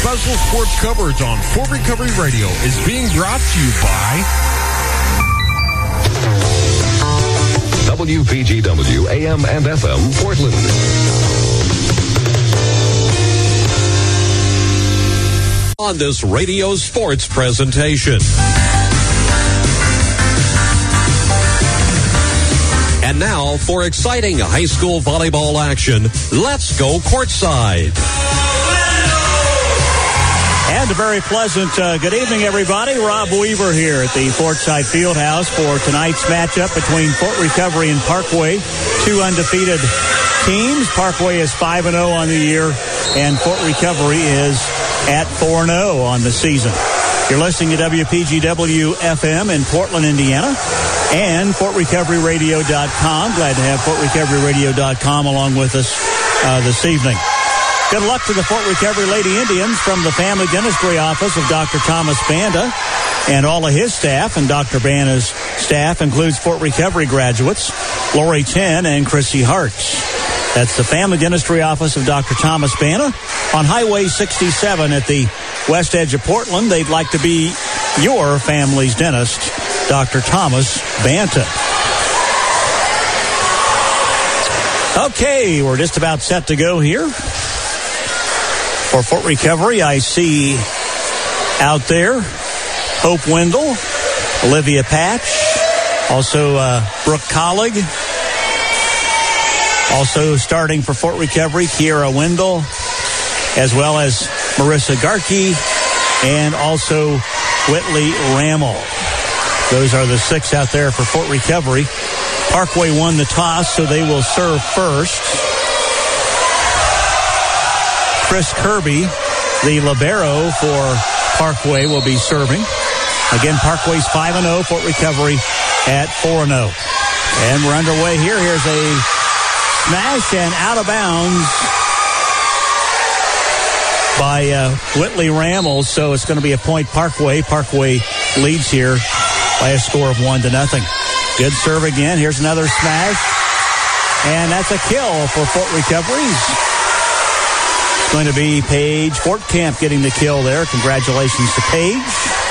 special sports coverage on Fort Recovery Radio is being brought to you by WPGW AM and FM Portland. On this radio sports presentation. And now for exciting high school volleyball action, let's go courtside. And a very pleasant good evening, everybody. Rob Weaver here at the Fortside Fieldhouse for tonight's matchup between Fort Recovery and Parkway. Two undefeated teams. Parkway is 5-0 on the year, and Fort Recovery is at 4-0 on the season. You're listening to WPGW FM in Portland, Indiana, and FortRecoveryRadio.com. Glad to have FortRecoveryRadio.com along with us this evening. Good luck to the Fort Recovery Lady Indians from the Family Dentistry Office of Dr. Thomas Banda and all of his staff. And Dr. Banda's staff includes Fort Recovery graduates, Lori Chen and Chrissy Hartz. That's the Family Dentistry Office of Dr. Thomas Banda on Highway 67 at the west edge of Portland. They'd like to be your family's dentist, Dr. Thomas Banta. Okay, we're just about set to go here. For Fort Recovery, I see out there Hope Wendell, Olivia Patch, also Brooke Collig. Also starting for Fort Recovery, Kiera Wendell, as well as Marissa Garkey, and also Whitley Rammel. Those are the six out there for Fort Recovery. Parkway won the toss, so they will serve first. Chris Kirby, the libero for Parkway, will be serving. Again, Parkway's 5-0, Fort Recovery at 4-0. And we're underway here. Here's a smash and out of bounds by Whitley Rammel, so it's going to be a point Parkway. Parkway leads here by a score of 1-0. Good serve again. Here's another smash, and that's a kill for Fort Recovery. It's going to be Paige Fortcamp getting the kill there. Congratulations to Paige.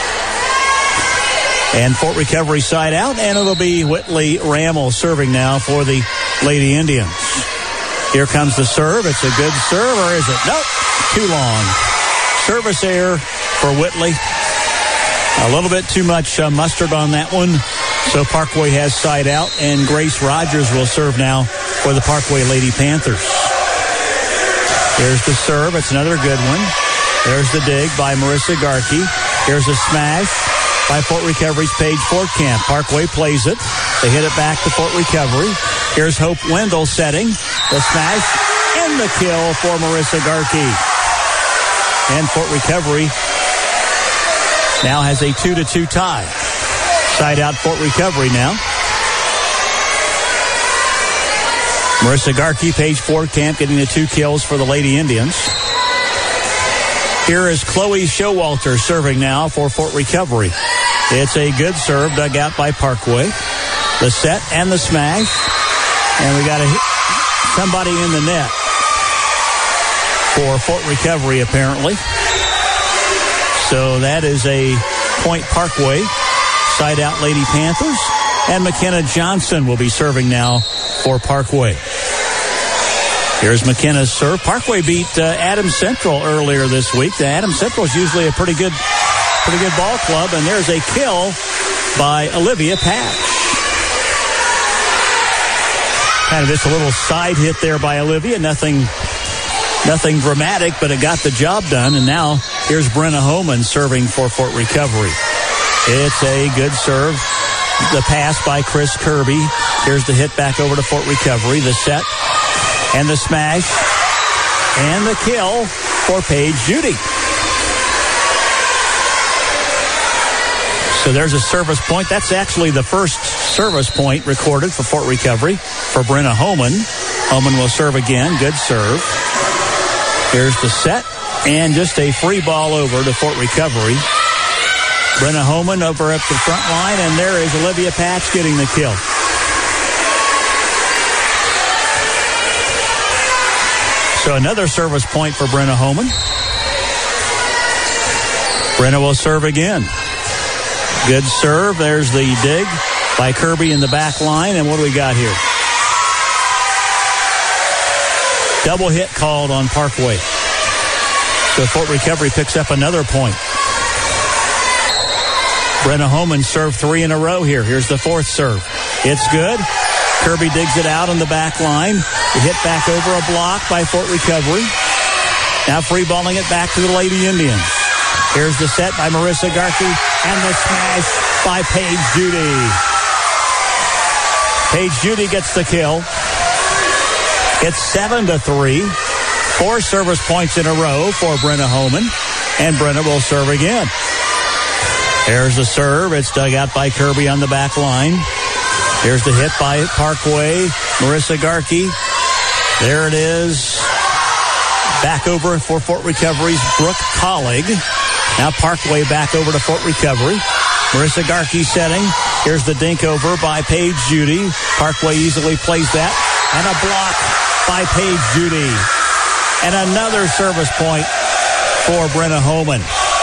And Fort Recovery side out, and it'll be Whitley Rammel serving now for the Lady Indians. Here comes the serve. It's a good serve, or is it? Nope, too long. Service error for Whitley. A little bit too much mustard on that one. So Parkway has side out, and Grace Rogers will serve now for the Parkway Lady Panthers. Here's the serve. It's another good one. There's the dig by Marissa Garkey. Here's a smash by Fort Recovery's Paige Fortcamp. Parkway plays it. They hit it back to Fort Recovery. Here's Hope Wendell setting. The smash and the kill for Marissa Garkey. And Fort Recovery now has a 2-2 tie. Side out Fort Recovery now. Marissa Garkey, Paige Fortcamp getting the 2 kills for the Lady Indians. Here is Chloe Showalter serving now for Fort Recovery. It's a good serve dug out by Parkway. The set and the smash. And we got somebody in the net for Fort Recovery apparently. So that is a point Parkway. Side out Lady Panthers. And McKenna Johnson will be serving now for Parkway. Here's McKenna's serve. Parkway beat Adams Central earlier this week. The Adams Central is usually a pretty good ball club, and there's a kill by Olivia Patch. Kind of just a little side hit there by Olivia. Nothing dramatic, but it got the job done. And now here's Brenna Homan serving for Fort Recovery. It's a good serve. The pass by Chris Kirby. Here's the hit back over to Fort Recovery. The set and the smash and the kill for Paige Judy. So there's a service point. That's actually the first service point recorded for Fort Recovery for Brenna Homan. Homan will serve again. Good serve. Here's the set and just a free ball over to Fort Recovery. Brenna Homan over up the front line, and there is Olivia Patch getting the kill. So another service point for Brenna Homan. Brenna will serve again. Good serve. There's the dig by Kirby in the back line. And what do we got here? Double hit called on Parkway. So Fort Recovery picks up another point. Brenna Homan served 3 in a row here. Here's the fourth serve. It's good. Kirby digs it out on the back line. The hit back over a block by Fort Recovery. Now free balling it back to the Lady Indians. Here's the set by Marissa Garkey and the smash by Paige Judy. Paige Judy gets the kill. It's 7-3. 4 service points in a row for Brenna Homan. And Brenna will serve again. There's the serve. It's dug out by Kirby on the back line. Here's the hit by Parkway. Marissa Garkey. There it is. Back over for Fort Recovery's Brooke Collig. Now Parkway back over to Fort Recovery. Marissa Garkey setting. Here's the dink over by Paige Judy. Parkway easily plays that. And a block by Paige Judy. And another service point for Brenna Homan.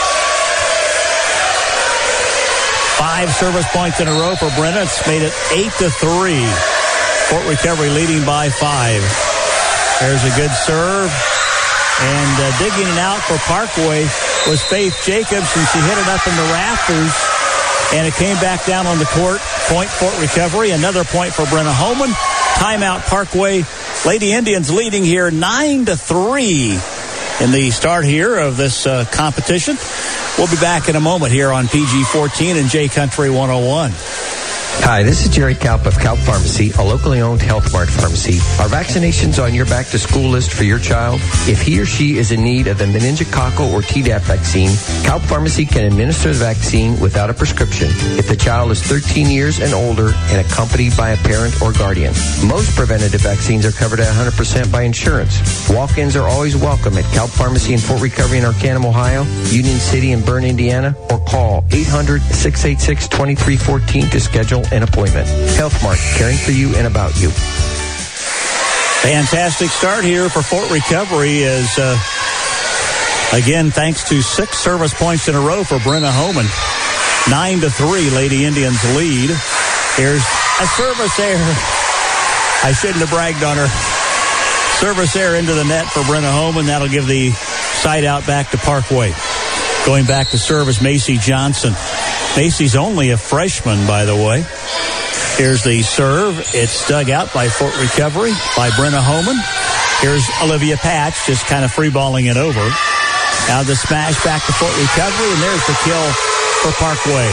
5 service points in a row for Brenna. It's made it 8-3. Fort Recovery leading by 5. There's a good serve. And digging it out for Parkway was Faith Jacobs, and she hit it up in the rafters. And it came back down on the court. Point Fort Recovery. Another point for Brenna Homan. Timeout Parkway. Lady Indians leading here 9-3 in the start here of this competition. We'll be back in a moment here on PG-14 and J Country 101. Hi, this is Jerry Kalp of Kalp Pharmacy, a locally owned Health Mart pharmacy. Are vaccinations on your back-to-school list for your child? If he or she is in need of the meningococcal or Tdap vaccine, Kalp Pharmacy can administer the vaccine without a prescription if the child is 13 years and older and accompanied by a parent or guardian. Most preventative vaccines are covered at 100% by insurance. Walk-ins are always welcome at Kalp Pharmacy in Fort Recovery in Arcanum, Ohio, Union City and Bern, Indiana, or call 800-686-2314 to schedule an appointment. Health Mart, caring for you and about you. Fantastic start here for Fort Recovery as, again, thanks to 6 service points in a row for Brenna Homan. 9-3, Lady Indians lead. Here's a service error. I shouldn't have bragged on her. Service error into the net for Brenna Homan. That'll give the side out back to Parkway. Going back to serve is Macy Johnson. Macy's only a freshman, by the way. Here's the serve. It's dug out by Fort Recovery by Brenna Homan. Here's Olivia Patch just kind of free-balling it over. Now the smash back to Fort Recovery, and there's the kill for Parkway.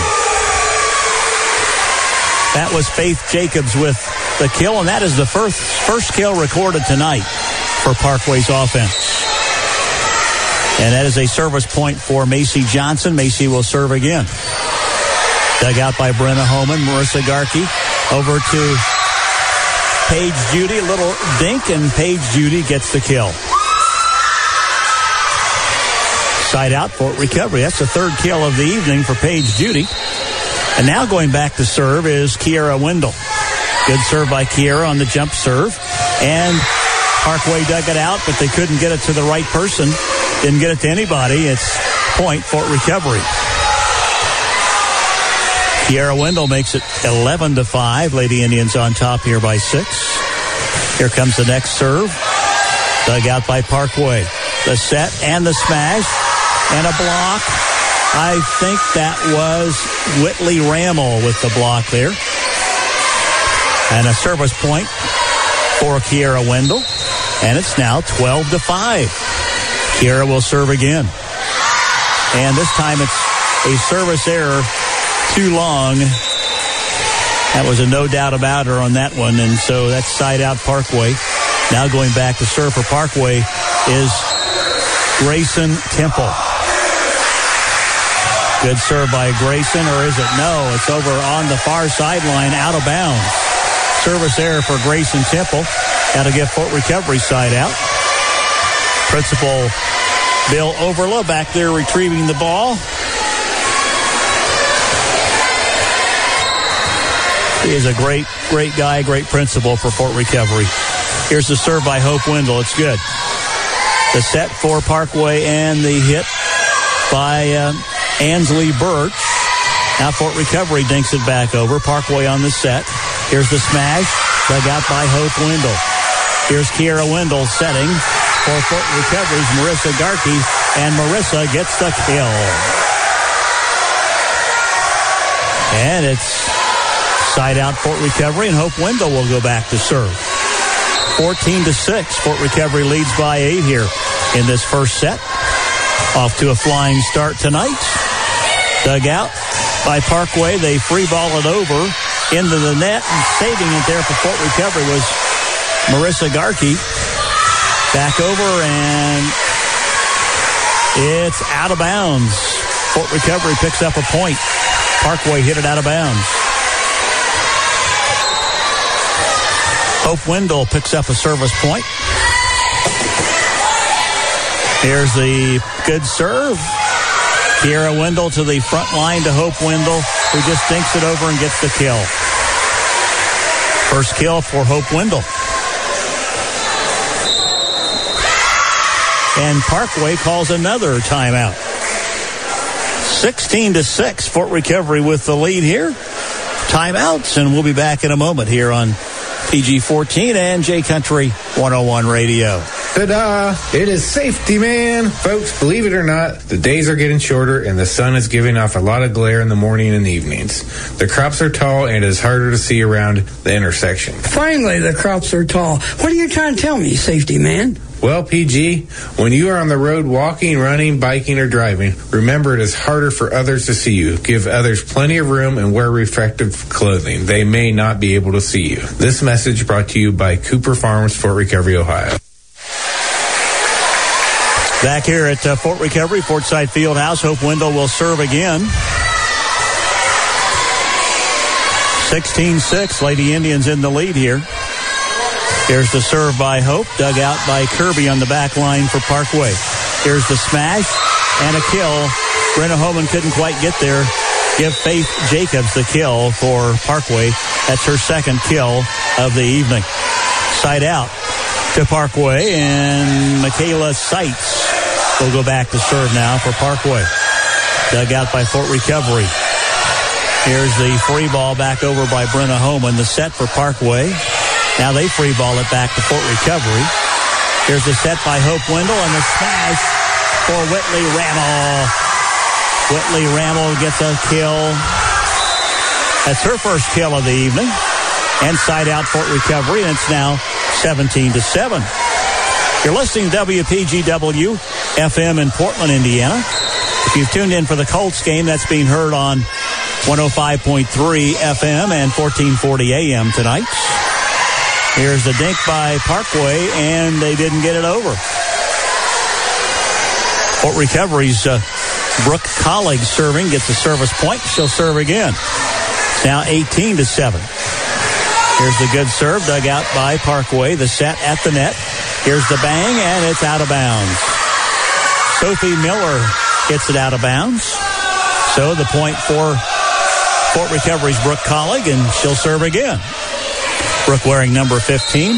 That was Faith Jacobs with the kill, and that is the first kill recorded tonight for Parkway's offense. And that is a service point for Macy Johnson. Macy will serve again. Dug out by Brenna Homan. Marissa Garkey over to Paige Judy. A little dink, and Paige Judy gets the kill. Side out, Fort Recovery. That's the third kill of the evening for Paige Judy. And now going back to serve is Kiera Wendell. Good serve by Kiera on the jump serve. And Parkway dug it out, but they couldn't get it to the right person. Didn't get it to anybody. It's point Fort Recovery. Kiera Wendell makes it 11-5. Lady Indians on top here by 6. Here comes the next serve. Dug out by Parkway. The set and the smash and a block. I think that was Whitley Rammel with the block there. And a service point for Kiera Wendell. And it's now 12-5. Kiera will serve again. And this time it's a service error too long. That was a no doubt about her on that one. And so that's side out Parkway. Now going back to serve for Parkway is Grayson Temple. Good serve by Grayson, or is it? No, it's over on the far sideline, out of bounds. Service error for Grayson Temple. That'll get Fort Recovery side out. Principal Bill Overla back there retrieving the ball. He is a great guy, great principal for Fort Recovery. Here's the serve by Hope Wendell. It's good. The set for Parkway and the hit by Ansley Birch. Now Fort Recovery dinks it back over. Parkway on the set. Here's the smash. Dug out by Hope Wendell. Here's Kiera Wendell setting for Fort Recovery's Marissa Garkey. And Marissa gets the kill. And it's side out Fort Recovery, and Hope Wendell will go back to serve. 14-6. Fort Recovery leads by 8 here in this first set. Off to a flying start tonight. Dug out by Parkway. They free ball it over into the net, and saving it there for Fort Recovery was Marissa Garkey. Back over, and it's out of bounds. Fort Recovery picks up a point. Parkway hit it out of bounds. Hope Wendell picks up a service point. Here's the good serve. Kiera Wendell to the front line to Hope Wendell, who just dinks it over and gets the kill. First kill for Hope Wendell. And Parkway calls another timeout. 16-6. Fort Recovery with the lead here. Timeouts, and we'll be back in a moment here on PG-14 and J-Country 101 Radio. Ta-da! It is Safety Man! Folks, believe it or not, the days are getting shorter and the sun is giving off a lot of glare in the morning and evenings. The crops are tall and it is harder to see around the intersection. Finally, the crops are tall. What are you trying to tell me, Safety Man? Well, PG, when you are on the road walking, running, biking, or driving, remember it is harder for others to see you. Give others plenty of room and wear reflective clothing. They may not be able to see you. This message brought to you by Cooper Farms, Fort Recovery, Ohio. Back here at Fort Recovery, Fortside Fieldhouse, Hope Wendell will serve again. 16-6, Lady Indians in the lead here. Here's the serve by Hope, dug out by Kirby on the back line for Parkway. Here's the smash and a kill. Brenna Homan couldn't quite get there. Give Faith Jacobs the kill for Parkway. That's her second kill of the evening. Side out to Parkway, and Michaela Seitz will go back to serve now for Parkway. Dug out by Fort Recovery. Here's the free ball back over by Brenna Homan. The set for Parkway. Now they free ball it back to Fort Recovery. Here's the set by Hope Wendell and the smash for Whitley Rammel. Whitley Rammel gets a kill. That's her first kill of the evening. And side out Fort Recovery, and it's now 17-7. You're listening to WPGW FM in Portland, Indiana. If you've tuned in for the Colts game, that's being heard on 105.3 FM and 1440 AM tonight. Here's the dink by Parkway, and they didn't get it over. Fort Recovery's Brooke Collig serving, gets a service point. She'll serve again. It's now 18-7. Here's the good serve, dug out by Parkway. The set at the net. Here's the bang, and it's out of bounds. Sophie Miller gets it out of bounds. So the point for Fort Recovery's Brooke Collig, and she'll serve again. Brooke wearing number 15.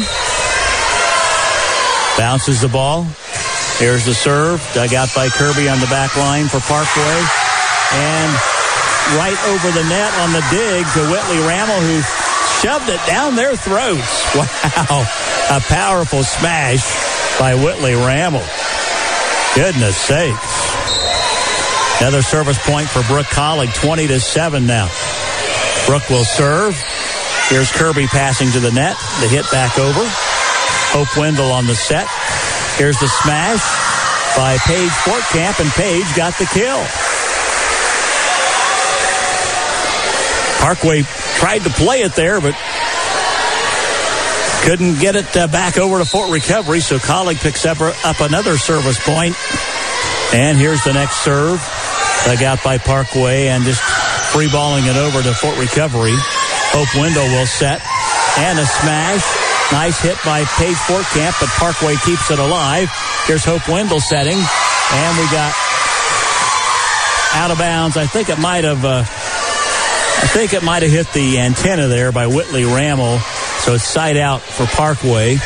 Bounces the ball. Here's the serve. Dug out by Kirby on the back line for Parkway. And right over the net on the dig to Whitley Rammel, who shoved it down their throats. Wow. A powerful smash by Whitley Rammel. Goodness sakes. Another service point for Brooke Collig, 20-7 now. Brooke will serve. Here's Kirby passing to the net. The hit back over. Hope Wendell on the set. Here's the smash by Paige Fortcamp, and Paige got the kill. Parkway tried to play it there, but couldn't get it back over to Fort Recovery, so Collig picks up another service point. And here's the next serve. Dug out by Parkway, and just free balling it over to Fort Recovery. Hope Wendell will set, and a smash. Nice hit by Paige Fortcamp, but Parkway keeps it alive. Here's Hope Wendell setting, and we got out of bounds. I think it might have hit the antenna there by Whitley Rammel, so it's side out for Parkway.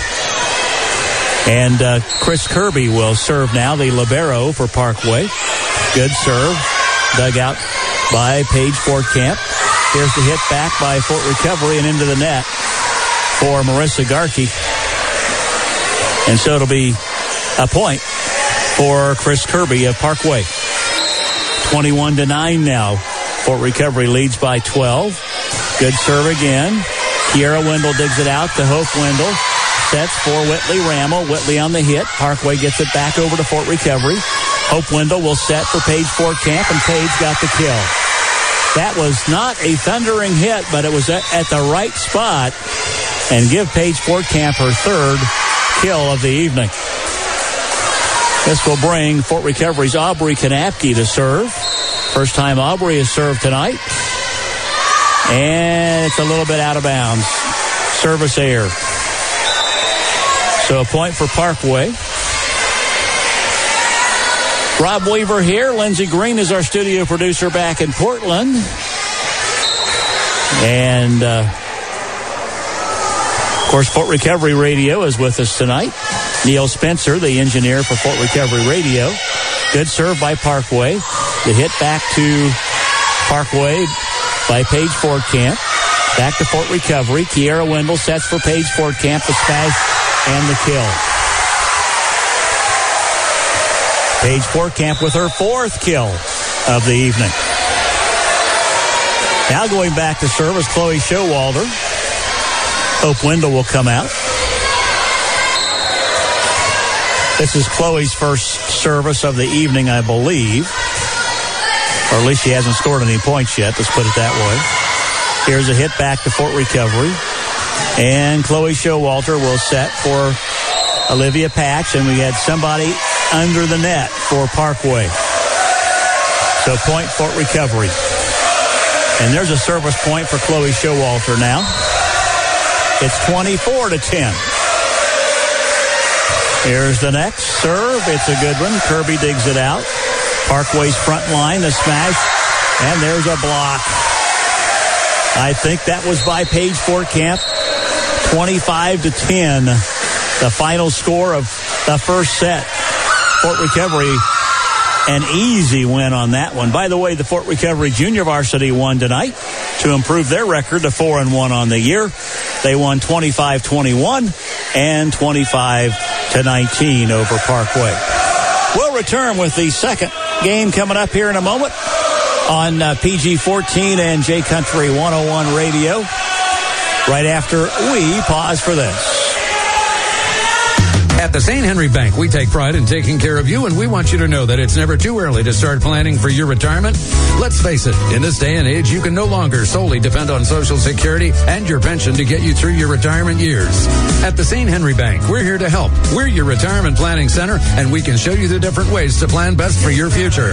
And Chris Kirby will serve now, the libero for Parkway. Good serve. dug out by Paige Fortcamp. Here's the hit back by Fort Recovery and into the net for Marissa Garkey. And so it'll be a point for Chris Kirby of Parkway. 21-9 now. Fort Recovery leads by 12. Good serve again. Kiera Wendell digs it out to Hope Wendell. Sets for Whitley Rammel. Whitley on the hit. Parkway gets it back over to Fort Recovery. Hope Wendell will set for Paige Fortcamp, and Paige got the kill. That was not a thundering hit, but it was at the right spot, and give Paige Fortcamp her third kill of the evening. This will bring Fort Recovery's Aubrey Kanapke to serve. First time Aubrey has served tonight. And it's a little bit out of bounds. Service error. So a point for Parkway. Rob Weaver here. Lindsey Green is our studio producer back in Portland. And, of course, Fort Recovery Radio is with us tonight. Neil Spencer, the engineer for Fort Recovery Radio. Good serve by Parkway. The hit back to Parkway by Paige Fortcamp. Back to Fort Recovery. Kiera Wendell sets for Paige Fortcamp. The smash and the kill. Paige Fortcamp with her fourth kill of the evening. Now going back to service, Chloe Showalter. Hope Wendell will come out. This is Chloe's first service of the evening, I believe. Or at least she hasn't scored any points yet, let's put it that way. Here's a hit back to Fort Recovery. And Chloe Showalter will set for Olivia Patch, and we had somebody under the net for Parkway. So point Fort Recovery. And there's a service point for Chloe Showalter now. It's 24-10. Here's the next serve. It's a good one. Kirby digs it out. Parkway's front line, the smash, and there's a block. I think that was by Paige Fortcamp. 25-10, the final score of the first set. Fort Recovery, an easy win on that one. By the way, the Fort Recovery Junior Varsity won tonight to improve their record to 4-1 on the year. They won 25-21 and 25-19 over Parkway. We'll return with the second game coming up here in a moment on PG-14 and J-Country 101 Radio right after we pause for this. At the St. Henry Bank, we take pride in taking care of you, and we want you to know that it's never too early to start planning for your retirement. Let's face it, in this day and age, you can no longer solely depend on Social Security and your pension to get you through your retirement years. At the St. Henry Bank, we're here to help. We're your retirement planning center, and we can show you the different ways to plan best for your future.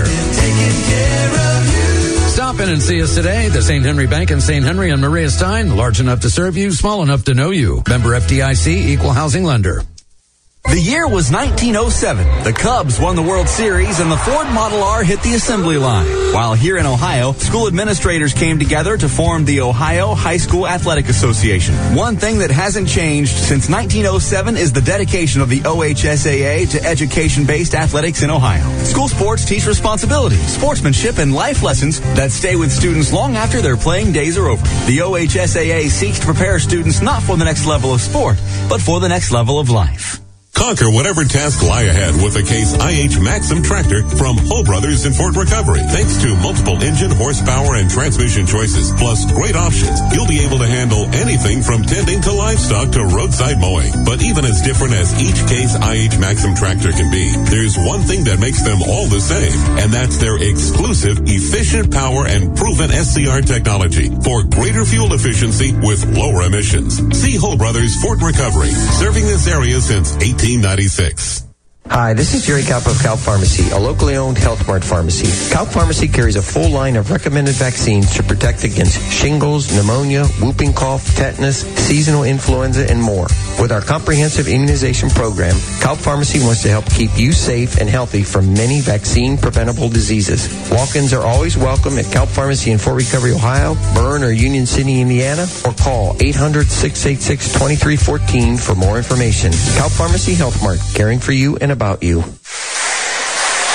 Stop in and see us today. The St. Henry Bank in St. Henry and Maria Stein, large enough to serve you, small enough to know you. Member FDIC, Equal Housing Lender. The year was 1907. The Cubs won the World Series and the Ford Model R hit the assembly line. While here in Ohio, school administrators came together to form the Ohio High School Athletic Association. One thing that hasn't changed since 1907 is the dedication of the OHSAA to education-based athletics in Ohio. School sports teach responsibility, sportsmanship, and life lessons that stay with students long after their playing days are over. The OHSAA seeks to prepare students not for the next level of sport, but for the next level of life. Conquer whatever tasks lie ahead with a Case IH Maxim tractor from Hull Brothers in Fort Recovery. Thanks to multiple engine, horsepower, and transmission choices, plus great options, you'll be able to handle anything from tending to livestock to roadside mowing. But even as different as each Case IH Maxim tractor can be, there's one thing that makes them all the same, and that's their exclusive, efficient power and proven SCR technology for greater fuel efficiency with lower emissions. See Hull Brothers Fort Recovery, serving this area since 1896. Hi, this is Jerry Kaup of Kaup Pharmacy, a locally owned Health Mart pharmacy. Kaup Pharmacy carries a full line of recommended vaccines to protect against shingles, pneumonia, whooping cough, tetanus, seasonal influenza, and more. With our comprehensive immunization program, Kaup Pharmacy wants to help keep you safe and healthy from many vaccine-preventable diseases. Walk-ins are always welcome at Kaup Pharmacy in Fort Recovery, Ohio, Bern, or Union City, Indiana, or call 800-686-2314 for more information. Kaup Pharmacy Health Mart, caring for you and about you.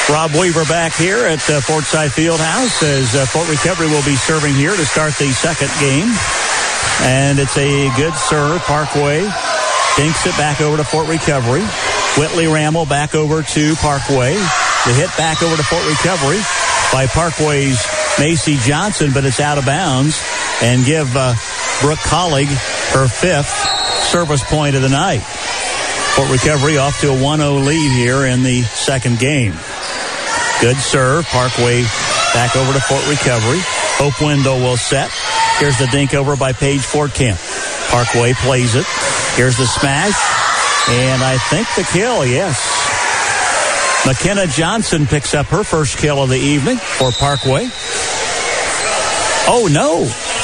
Rob Weaver back here at Fortside Fieldhouse as Fort Recovery will be serving here to start the second game. And it's a good serve. Parkway dinks it back over to Fort Recovery. Whitley Ramel back over to Parkway. The hit back over to Fort Recovery by Parkway's Macy Johnson, but it's out of bounds. And give Brooke Collig her 5th service point of the night. Fort Recovery off to a 1-0 lead here in the second game. Good serve. Parkway back over to Fort Recovery. Hope Wendell will set. Here's the dink over by Paige Fortcamp. Parkway plays it. Here's the smash. And I think the kill, yes. McKenna Johnson picks up her first kill of the evening for Parkway. Oh, no.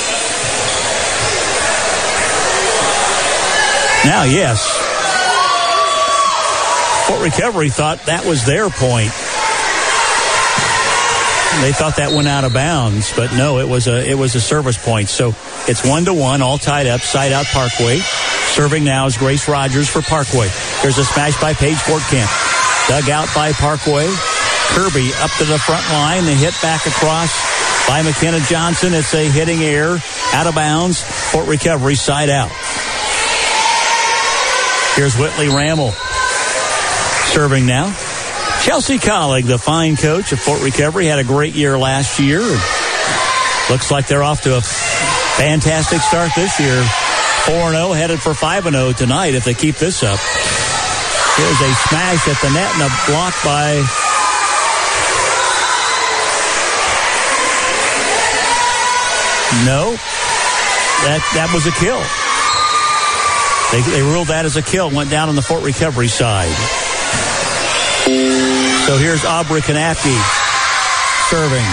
Now, yes. Fort Recovery thought that was their point. They thought that went out of bounds, but no, it was a service point. So it's 1-1, all tied up, side out Parkway. Serving now is Grace Rogers for Parkway. Here's a smash by Paige Fortcamp. Dug out by Parkway. Kirby up to the front line. The hit back across by McKenna Johnson. It's a hitting error, out of bounds. Fort Recovery side out. Here's Whitley Ramel serving now. Chelsea Collig, the fine coach of Fort Recovery, had a great year last year. Looks like they're off to a fantastic start this year. 4-0, headed for 5-0 tonight if they keep this up. Here's a smash at the net and a block by no. That was a kill. They ruled that as a kill. Went down on the Fort Recovery side. So here's Aubrey Kanapke serving.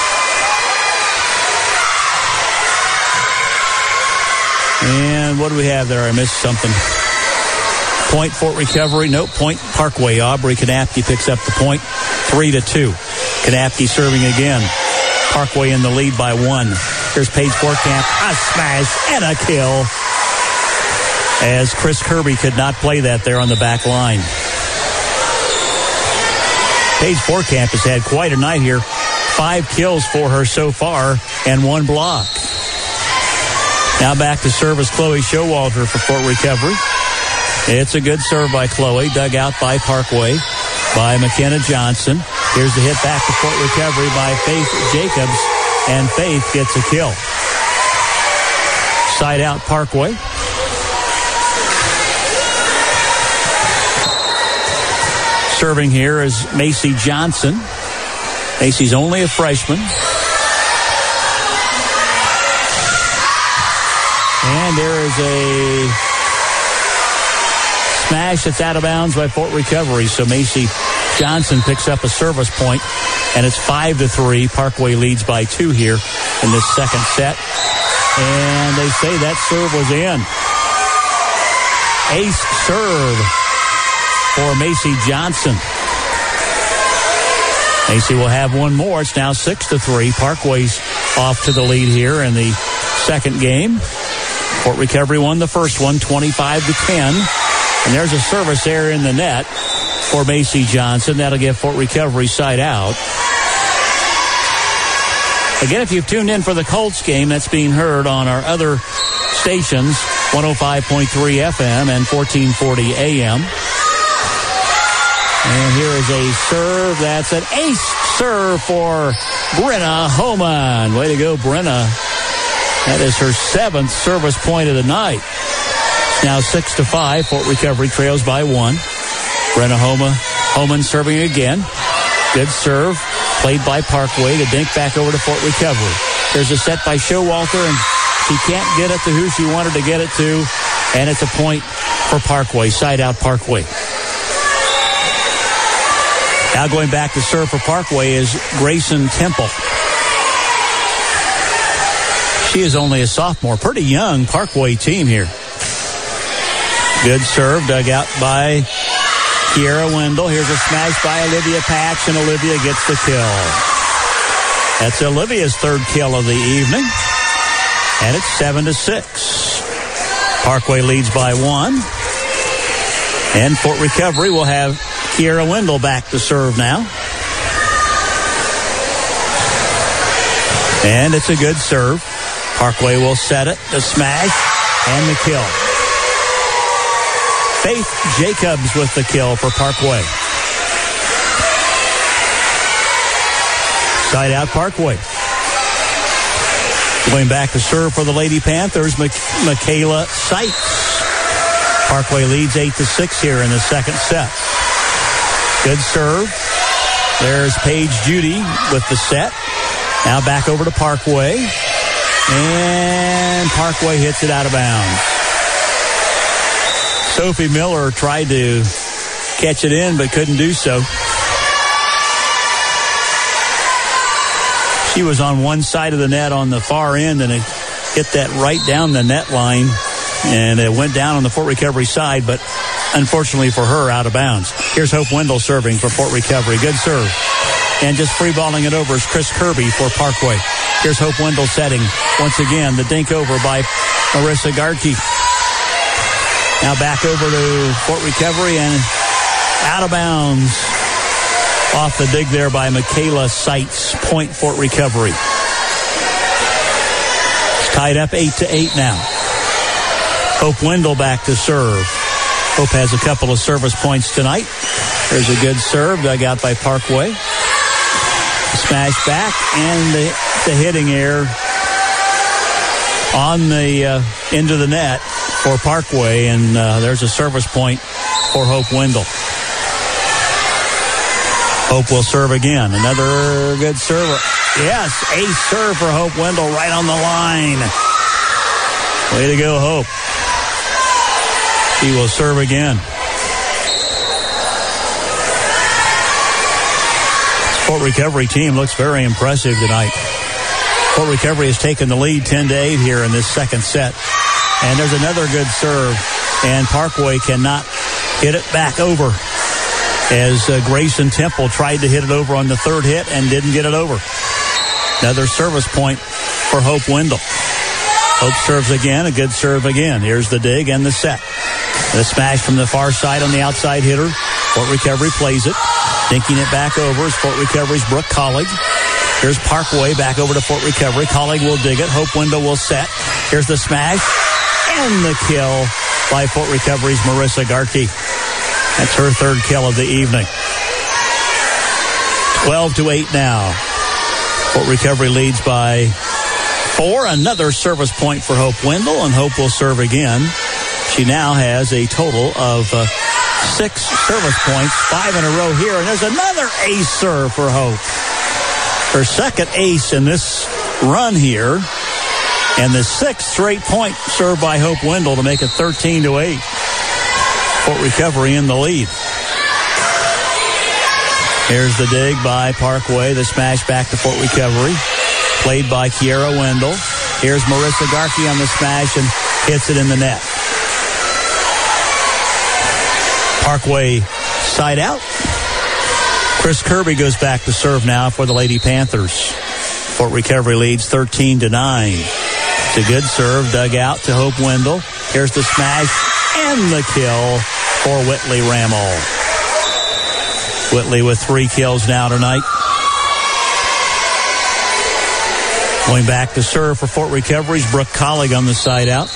And what do we have there? I missed something. Point Fort Recovery. Nope, point Parkway. Aubrey Kanapke picks up the point. 3-2. Kanapke serving again. Parkway in the lead by 1. Here's Paige Fortcamp. A smash and a kill. As Chris Kirby could not play that there on the back line. Paige Fortcamp has had quite a night here. 5 kills for her so far and 1 block. Now back to service Chloe Showalter for Fort Recovery. It's a good serve by Chloe, dug out by Parkway by McKenna Johnson. Here's the hit back to Fort Recovery by Faith Jacobs, and Faith gets a kill. Side out Parkway. Serving here is Macy Johnson. Macy's only a freshman. And there is a smash that's out of bounds by Fort Recovery. So Macy Johnson picks up a service point, and it's 5-3. Parkway leads by 2 here in this second set. And they say that serve was in. Ace serve for Macy Johnson. Macy will have one more. It's now 6-3. Parkway's off to the lead here in the second game. Fort Recovery won the first one, 25-10. And there's a service error in the net for Macy Johnson. That'll get Fort Recovery side out. Again, if you've tuned in for the Colts game, that's being heard on our other stations, 105.3 FM and 1440 AM. And here is a serve. That's an ace serve for Brenna Homan. Way to go, Brenna. That is her 7th service point of the night. It's now 6-5. Fort Recovery trails by 1. Brenna Homan serving again. Good serve. Played by Parkway to dink back over to Fort Recovery. There's a set by Showalter, and she can't get it to who she wanted to get it to. And it's a point for Parkway. Side out Parkway. Now going back to serve for Parkway is Grayson Temple. She is only a sophomore. Pretty young Parkway team here. Good serve dug out by Kiera Wendell. Here's a smash by Olivia Patch, and Olivia gets the kill. That's Olivia's 3rd kill of the evening. And it's 7-6. Parkway leads by 1. And Fort Recovery will have Kiera Wendell back to serve now. And it's a good serve. Parkway will set it, the smash, and the kill. Faith Jacobs with the kill for Parkway. Side out Parkway. Going back to serve for the Lady Panthers, Michaela Sykes. Parkway leads 8-6 here in the second set. Good serve. There's Paige Judy with the set. Now back over to Parkway. And Parkway hits it out of bounds. Sophie Miller tried to catch it in, but couldn't do so. She was on one side of the net on the far end, and it hit that right down the net line, and it went down on the Fort Recovery side, but unfortunately for her, out of bounds. Here's Hope Wendell serving for Fort Recovery. Good serve. And just free balling it over is Chris Kirby for Parkway. Here's Hope Wendell setting. Once again, the dink over by Marissa Garkey. Now back over to Fort Recovery and out of bounds. Off the dig there by Michaela Seitz. Point Fort Recovery. It's tied up 8-8 now. Hope Wendell back to serve. Hope has a couple of service points tonight. There's a good serve dug out by Parkway. Smash back and the hitting error on the into the net for Parkway, and there's a service point for Hope Wendell. Hope will serve again. Another good server. Yes, ace serve for Hope Wendell right on the line. Way to go, Hope. She will serve again. Fort Recovery team looks very impressive tonight. Fort Recovery has taken the lead 10-8 here in this second set. And there's another good serve. And Parkway cannot hit it back over. As Grayson Temple tried to hit it over on the third hit and didn't get it over. Another service point for Hope Wendell. Hope serves again, a good serve again. Here's the dig and the set. The smash from the far side on the outside hitter. Fort Recovery plays it. Dinking it back over is Fort Recovery's Brooke Collig. Here's Parkway back over to Fort Recovery. Collig will dig it. Hope Wendell will set. Here's the smash and the kill by Fort Recovery's Marissa Garkey. That's her third kill of the evening. 12-8 now. Fort Recovery leads by 4. Another service point for Hope Wendell, and Hope will serve again. She now has a total of 6 service points, 5 in a row here, and there's another ace serve for Hope. Her second ace in this run here, and the 6th straight point served by Hope Wendell to make it 13-8. Fort Recovery in the lead. Here's the dig by Parkway. The smash back to Fort Recovery. Played by Kiera Wendell. Here's Marissa Garkey on the smash and hits it in the net. Parkway side out. Chris Kirby goes back to serve now for the Lady Panthers. Fort Recovery leads 13-9. It's a good serve dug out to Hope Wendell. Here's the smash and the kill for Whitley Rammel. Whitley with 3 kills now tonight. Going back to serve for Fort Recovery's Brooke Collig on the side out.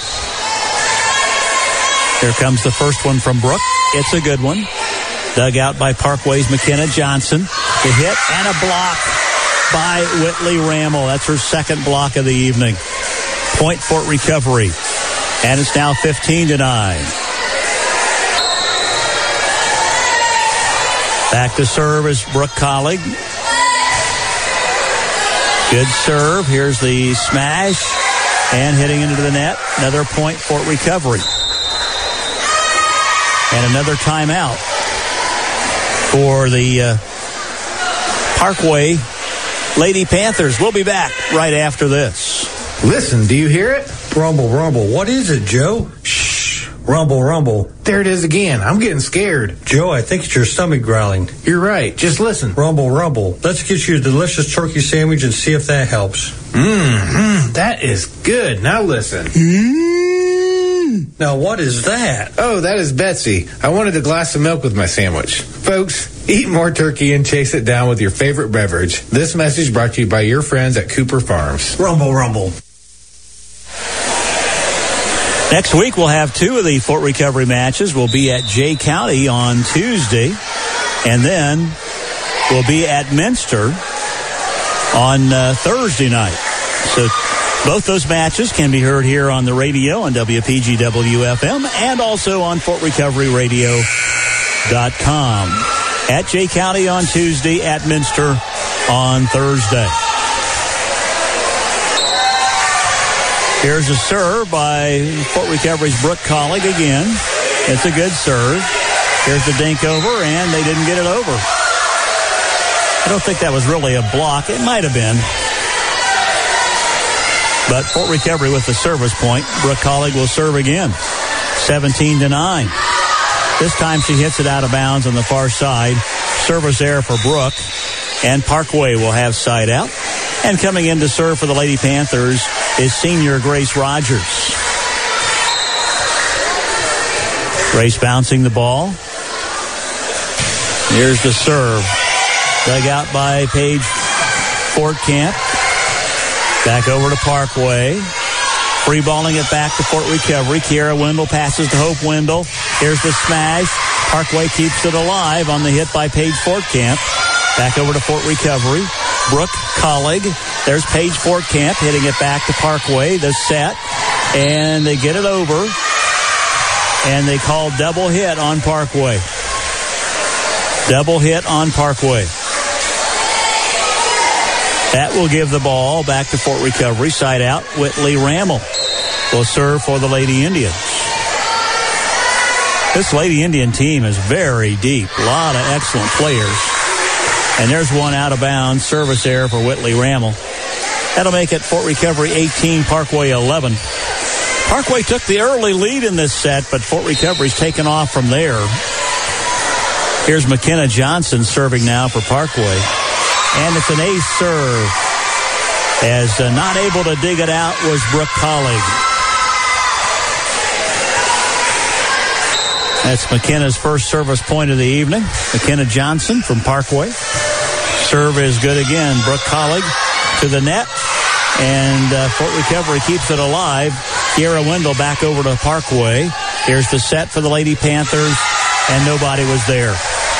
Here comes the first one from Brooke. It's a good one. Dug out by Parkway's McKenna Johnson. The hit and a block by Whitley Rammel. That's her second block of the evening. Point Fort Recovery. And it's now 15-9. Back to serve is Brooke Collig. Good serve. Here's the smash. And hitting into the net. Another point Fort Recovery. And another timeout for the Parkway Lady Panthers. We'll be back right after this. Listen, do you hear it? Rumble, rumble. What is it, Joe? Shh. Rumble, rumble. There it is again. I'm getting scared. Joe, I think it's your stomach growling. You're right. Just listen. Rumble, rumble. Let's get you a delicious turkey sandwich and see if that helps. That is good. Now listen. Now, what is that? Oh, that is Betsy. I wanted a glass of milk with my sandwich. Folks, eat more turkey and chase it down with your favorite beverage. This message brought to you by your friends at Cooper Farms. Rumble, rumble. Next week, we'll have 2 of the Fort Recovery matches. We'll be at Jay County on Tuesday, and then we'll be at Minster on Thursday night. So both those matches can be heard here on the radio on WPGW-FM and also on FortRecoveryRadio.com. At Jay County on Tuesday, at Minster on Thursday. Here's a serve by Fort Recovery's Brooke Collig again. It's a good serve. Here's the dink over, and they didn't get it over. I don't think that was really a block. It might have been. But Fort Recovery with the service point. Brooke Collig will serve again. 17-9. This time she hits it out of bounds on the far side. Service error for Brooke. And Parkway will have side out. And coming in to serve for the Lady Panthers is senior Grace Rogers. Grace bouncing the ball. Here's the serve. Dug out by Paige Fortcamp. Back over to Parkway. Free balling it back to Fort Recovery. Kiara Wendell passes to Hope Wendell. Here's the smash. Parkway keeps it alive on the hit by Paige Fortcamp. Back over to Fort Recovery. Brooke Collig. There's Paige Fortcamp hitting it back to Parkway. The set. And they get it over. And they call double hit on Parkway. Double hit on Parkway. That will give the ball back to Fort Recovery. Side out. Whitley Rammel will serve for the Lady Indians. This Lady Indian team is very deep. A lot of excellent players. And there's one out of bounds. Service error for Whitley Rammel. That'll make it Fort Recovery 18, Parkway 11. Parkway took the early lead in this set, but Fort Recovery's taken off from there. Here's McKenna Johnson serving now for Parkway. And it's an ace serve. As not able to dig it out was Brooke Collig. That's McKenna's first service point of the evening. McKenna Johnson from Parkway. Serve is good again. Brooke Collig to the net. And Fort Recovery keeps it alive. Kiara Wendell back over to Parkway. Here's the set for the Lady Panthers. And nobody was there.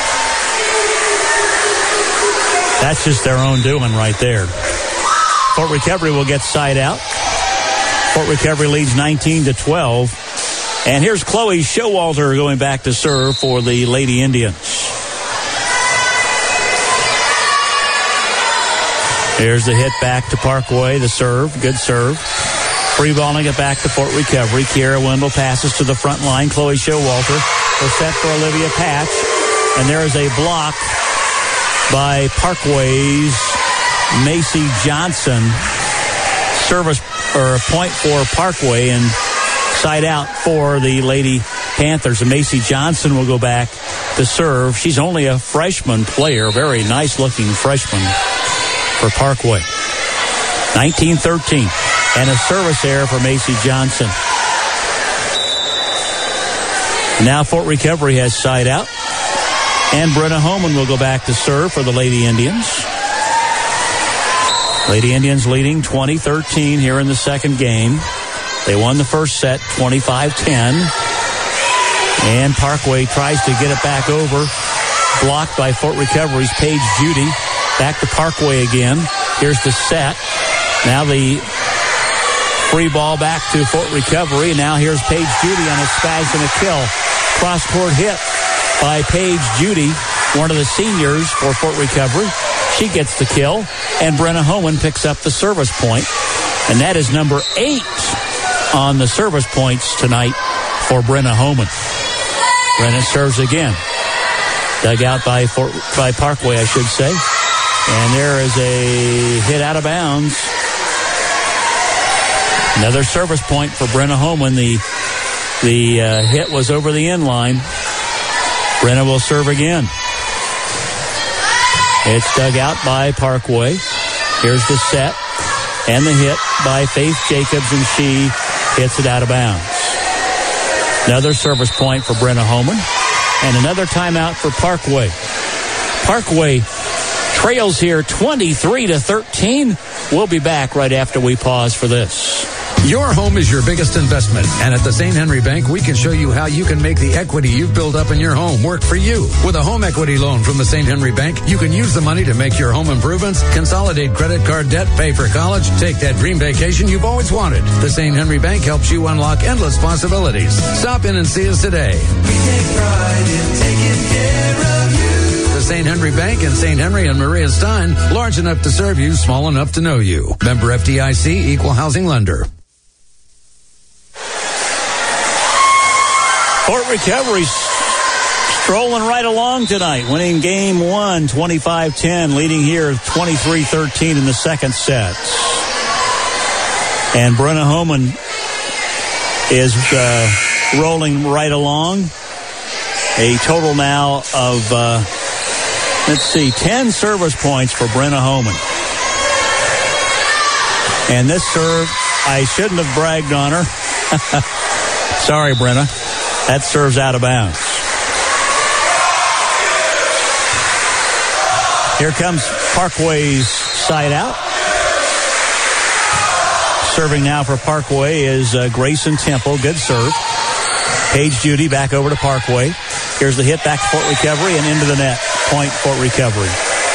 That's just their own doing right there. Fort Recovery will get side out. Fort Recovery leads 19-12. And here's Chloe Showalter going back to serve for the Lady Indians. Here's the hit back to Parkway, the serve, good serve. Free balling it back to Fort Recovery. Kiara Wendell passes to the front line. Chloe Showalter will set for Olivia Patch. And there is a block by Parkway's Macy Johnson. Service or a point for Parkway and side out for the Lady Panthers. And Macy Johnson will go back to serve. She's only a freshman player, very nice looking freshman for Parkway. 19-13 and a service error for Macy Johnson. Now Fort Recovery has side out. And Brenna Homan will go back to serve for the Lady Indians. Lady Indians leading 20-13 here in the second game. They won the first set 25-10. And Parkway tries to get it back over. Blocked by Fort Recovery's Paige Judy. Back to Parkway again. Here's the set. Now the free ball back to Fort Recovery. Now here's Paige Judy on a smash and a kill. Cross-court hit by Paige Judy, one of the seniors for Fort Recovery. She gets the kill, and Brenna Homan picks up the service point. And that is number 8 on the service points tonight for Brenna Homan. Brenna serves again. Dug out by Parkway, I should say. And there is a hit out of bounds. Another service point for Brenna Homan. The hit was over the end line. Brenna will serve again. It's dug out by Parkway. Here's the set and the hit by Faith Jacobs, and she hits it out of bounds. Another service point for Brenna Holman. And another timeout for Parkway. Parkway trails here 23-13. We'll be back right after we pause for this. Your home is your biggest investment, and at the St. Henry Bank, we can show you how you can make the equity you've built up in your home work for you. With a home equity loan from the St. Henry Bank, you can use the money to make your home improvements, consolidate credit card debt, pay for college, take that dream vacation you've always wanted. The St. Henry Bank helps you unlock endless possibilities. Stop in and see us today. We take pride in taking care of you. The St. Henry Bank in St. Henry and Maria Stein, large enough to serve you, small enough to know you. Member FDIC, Equal Housing Lender. Fort Recovery's strolling right along tonight, winning game one, 25-10, leading here 23-13 in the second set. And Brenna Holman is rolling right along. A total now of, 10 service points for Brenna Holman. And this serve, I shouldn't have bragged on her. Sorry, Brenna. That serves out of bounds. Here comes Parkway's side out. Serving now for Parkway is Grayson Temple. Good serve. Paige Judy back over to Parkway. Here's the hit back to Fort Recovery and into the net. Point Fort Recovery.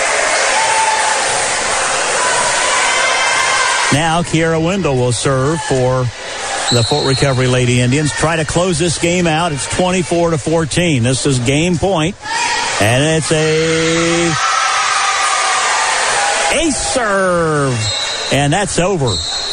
Now Kiara Wendell will serve for the Fort Recovery Lady Indians. Try to close this game out. It's 24-14. This is game point. And it's a ace serve. And that's over.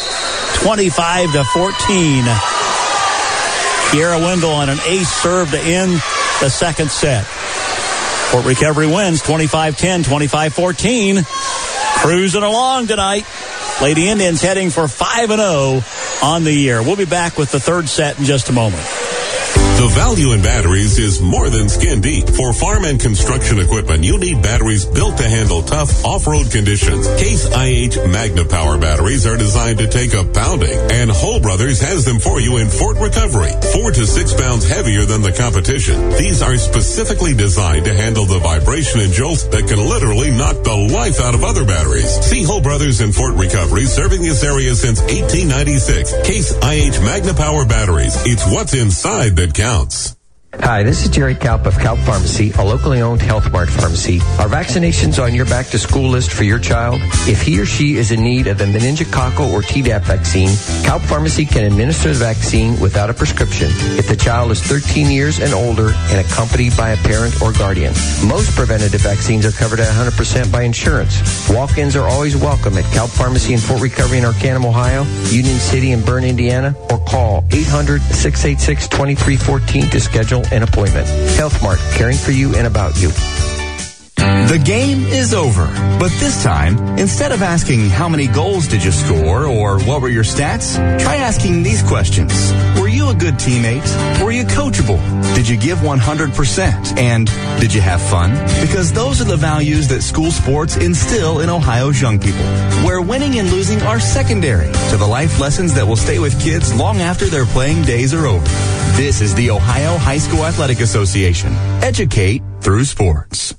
25-14. Kiara Wendell on an ace serve to end the second set. Fort Recovery wins 25-10, 25-14. Cruising along tonight. Lady Indians heading for 5-0 on the year. We'll be back with the third set in just a moment. The value in batteries is more than skin deep. For farm and construction equipment, you need batteries built to handle tough off-road conditions. Case IH Magna Power batteries are designed to take a pounding, and Hull Brothers has them for you in Fort Recovery. 4 to 6 pounds heavier than the competition. These are specifically designed to handle the vibration and jolts that can literally knock the life out of other batteries. See Hull Brothers in Fort Recovery, serving this area since 1896. Case IH Magna Power batteries. It's what's inside that counts. Hi, this is Jerry Kalp of Kalp Pharmacy, a locally owned Health Mart pharmacy. Are vaccinations on your back-to-school list for your child? If he or she is in need of the meningococcal or Tdap vaccine, Kalp Pharmacy can administer the vaccine without a prescription if the child is 13 years and older and accompanied by a parent or guardian. Most preventative vaccines are covered at 100% by insurance. Walk-ins are always welcome at Kalp Pharmacy in Fort Recovery in Arcanum, Ohio, Union City and Bern, Indiana, or call 800-686-2314 to schedule an appointment. Health Mart, caring for you and about you. The game is over, but this time, instead of asking how many goals did you score or what were your stats, try asking these questions. Were you a good teammate? Were you coachable? Did you give 100%? And did you have fun? Because those are the values that school sports instill in Ohio's young people, where winning and losing are secondary to the life lessons that will stay with kids long after their playing days are over. This is the Ohio High School Athletic Association. Educate through sports.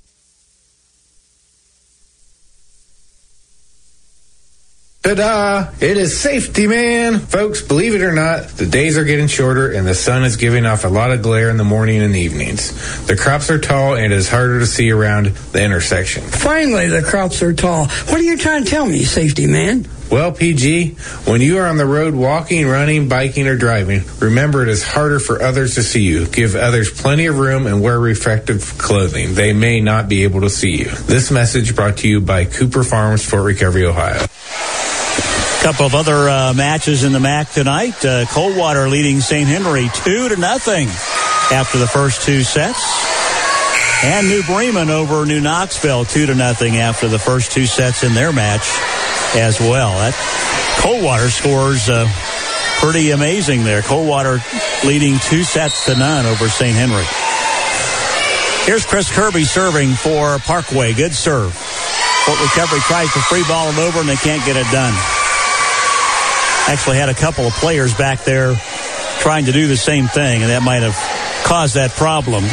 Ta-da! It is Safety Man! Folks, believe it or not, the days are getting shorter and the sun is giving off a lot of glare in the morning and evenings. The crops are tall and it is harder to see around the intersection. Finally, the crops are tall. What are you trying to tell me, Safety Man? Well, PG, when you are on the road walking, running, biking, or driving, remember it is harder for others to see you. Give others plenty of room and wear reflective clothing. They may not be able to see you. This message brought to you by Cooper Farms, Fort Recovery, Ohio. Couple of other matches in the MAC tonight. Coldwater leading St. Henry 2-0 after the first two sets. And New Bremen over New Knoxville 2-0 after the first two sets in their match as well. That Coldwater scores pretty amazing there. Coldwater leading 2-0 over St. Henry. Here's Chris Kirby serving for Parkway. Good serve. Fort Recovery tries to free ball it over and they can't get it done. Actually had a couple of players back there trying to do the same thing, and that might have caused that problem.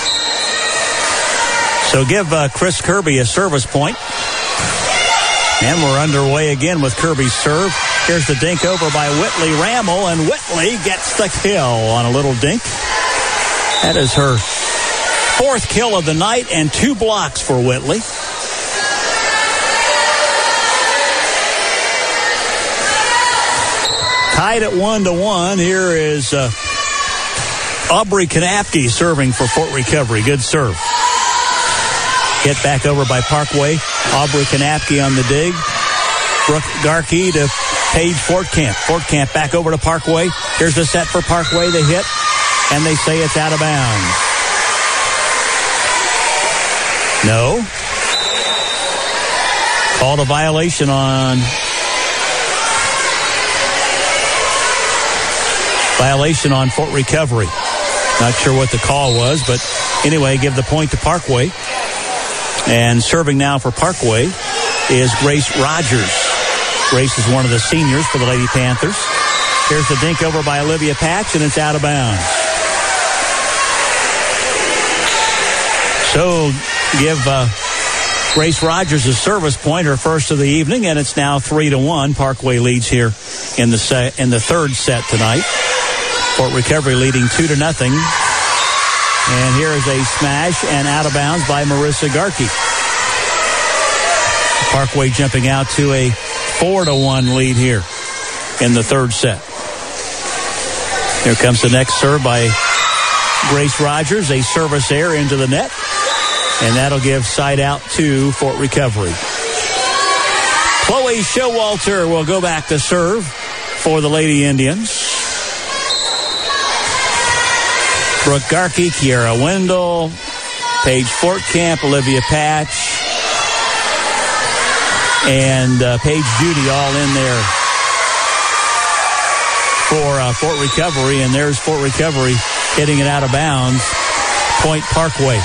So give Chris Kirby a service point. And we're underway again with Kirby's serve. Here's the dink over by Whitley Rammel, and Whitley gets the kill on a little dink. That is her 4th kill of the night and 2 blocks for Whitley. Tied at 1-1. Here is Aubrey Kanapke serving for Fort Recovery. Good serve. Hit back over by Parkway. Aubrey Kanapke on the dig. Brooke Garkey to Paige Fortcamp. Fortcamp back over to Parkway. Here's the set for Parkway. The hit. And they say it's out of bounds. No. Called a violation on... Fort Recovery. Not sure what the call was, but anyway, give the point to Parkway. And serving now for Parkway is Grace Rogers. Grace is one of the seniors for the Lady Panthers. Here's the dink over by Olivia Patch, and it's out of bounds. So give Grace Rogers a service point, her first of the evening, and it's now 3-1. Parkway leads here in the 3rd set tonight. Fort Recovery leading 2-0. And here is a smash and out of bounds by Marissa Garkey. Parkway jumping out to a 4-1 lead here in the 3rd set. Here comes the next serve by Grace Rogers, a service error into the net. And that'll give side out to Fort Recovery. Chloe Showalter will go back to serve for the Lady Indians. Brooke Garkey, Kiara Wendell, Paige Fortcamp, Olivia Patch, and Paige Judy all in there for Fort Recovery. And there's Fort Recovery hitting it out of bounds. Point Parkway.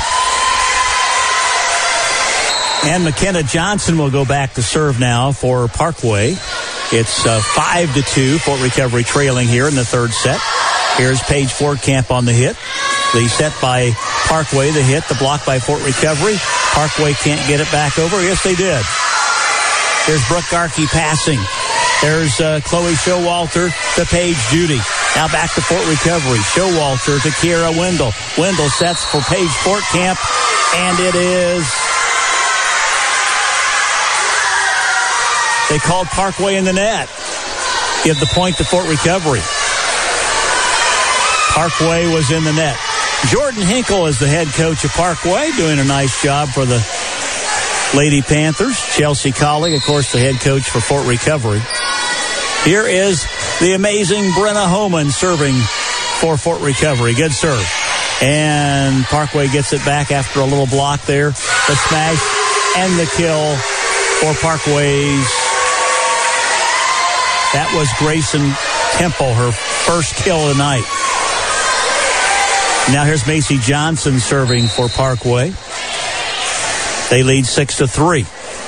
And McKenna Johnson will go back to serve now for Parkway. It's 5-2. Fort Recovery trailing here in the 3rd set. Here's Paige Fortcamp on the hit. The set by Parkway, the hit, the block by Fort Recovery. Parkway can't get it back over. Yes, they did. Here's Brooke Garkey passing. There's Chloe Showalter to Paige Judy. Now back to Fort Recovery. Showalter to Kiara Wendell. Wendell sets for Paige Fortcamp, and it is... They called Parkway in the net. Give the point to Fort Recovery. Parkway was in the net. Jordan Hinkle is the head coach of Parkway, doing a nice job for the Lady Panthers. Chelsea Collig, of course, the head coach for Fort Recovery. Here is the amazing Brenna Homan serving for Fort Recovery. Good serve. And Parkway gets it back after a little block there. The smash and the kill for Parkway's. That was Grayson Temple, her first kill of the night. Now here's Macy Johnson serving for Parkway. They lead 6-3.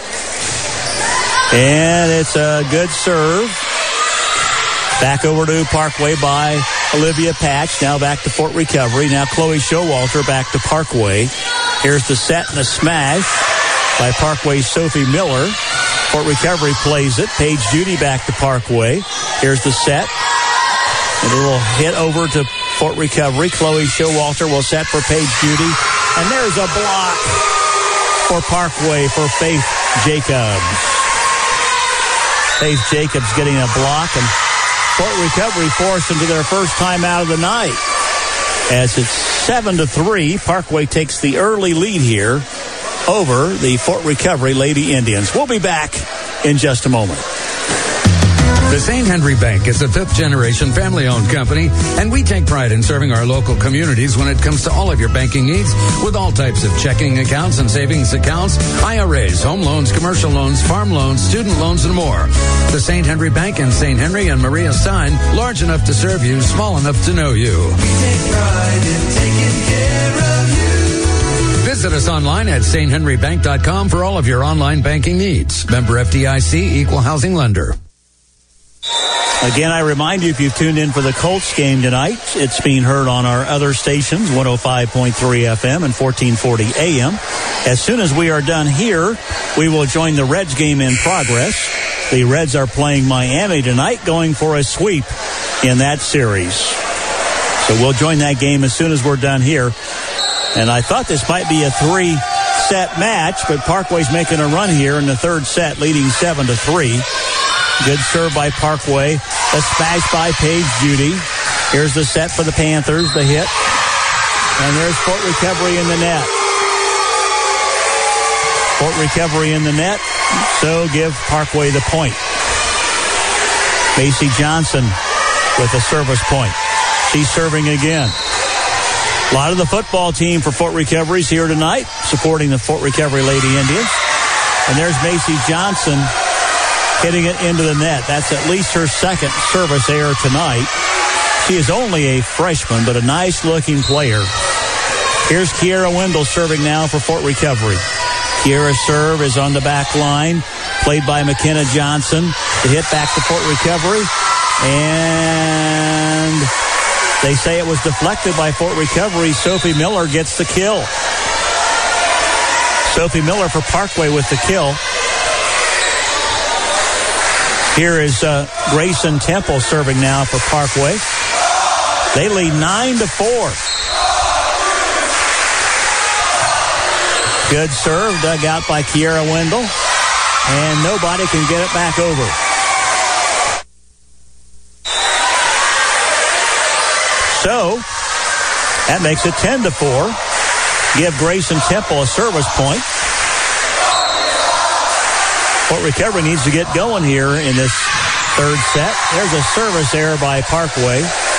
And it's a good serve. Back over to Parkway by Olivia Patch. Now back to Fort Recovery. Now Chloe Showalter back to Parkway. Here's the set and the smash by Parkway's Sophie Miller. Fort Recovery plays it. Paige Judy back to Parkway. Here's the set. And a little hit over to Fort Recovery. Chloe Showalter will set for Paige Judy. And there's a block for Parkway for Faith Jacobs. Faith Jacobs getting a block, and Fort Recovery forced into their first time out of the night. As it's 7-3, Parkway takes the early lead here over the Fort Recovery Lady Indians. We'll be back in just a moment. The St. Henry Bank is a 5th-generation family-owned company, and we take pride in serving our local communities when it comes to all of your banking needs with all types of checking accounts and savings accounts, IRAs, home loans, commercial loans, farm loans, student loans, and more. The St. Henry Bank in St. Henry and Maria Stein, large enough to serve you, small enough to know you. We take pride in taking care of you. Visit us online at sthenrybank.com for all of your online banking needs. Member FDIC, Equal Housing Lender. Again, I remind you, if you've tuned in for the Colts game tonight, it's being heard on our other stations, 105.3 FM and 1440 AM. As soon as we are done here, we will join the Reds game in progress. The Reds are playing Miami tonight, going for a sweep in that series. So we'll join that game as soon as we're done here. And I thought this might be a 3-set match, but Parkway's making a run here in the third set, leading 7-3. Good serve by Parkway. A smash by Paige Judy. Here's the set for the Panthers, the hit. And there's Fort Recovery in the net. Fort Recovery in the net, so give Parkway the point. Macy Johnson with a service point. She's serving again. A lot of the football team for Fort Recovery's here tonight, supporting the Fort Recovery Lady Indians. And there's Macy Johnson hitting it into the net. That's at least her second service error tonight. She is only a freshman, but a nice-looking player. Here's Kiera Wendell serving now for Fort Recovery. Kiera's serve is on the back line, played by McKenna Johnson. The hit back to Fort Recovery, and they say it was deflected by Fort Recovery. Sophie Miller gets the kill. Sophie Miller for Parkway with the kill. Here is Grayson Temple serving now for Parkway. They lead 9-4. Good serve dug out by Kiera Wendell. And nobody can get it back over. So, that makes it 10-4. Give Grayson Temple a service point. Fort Recovery needs to get going here in this third set. There's a service error by Parkway.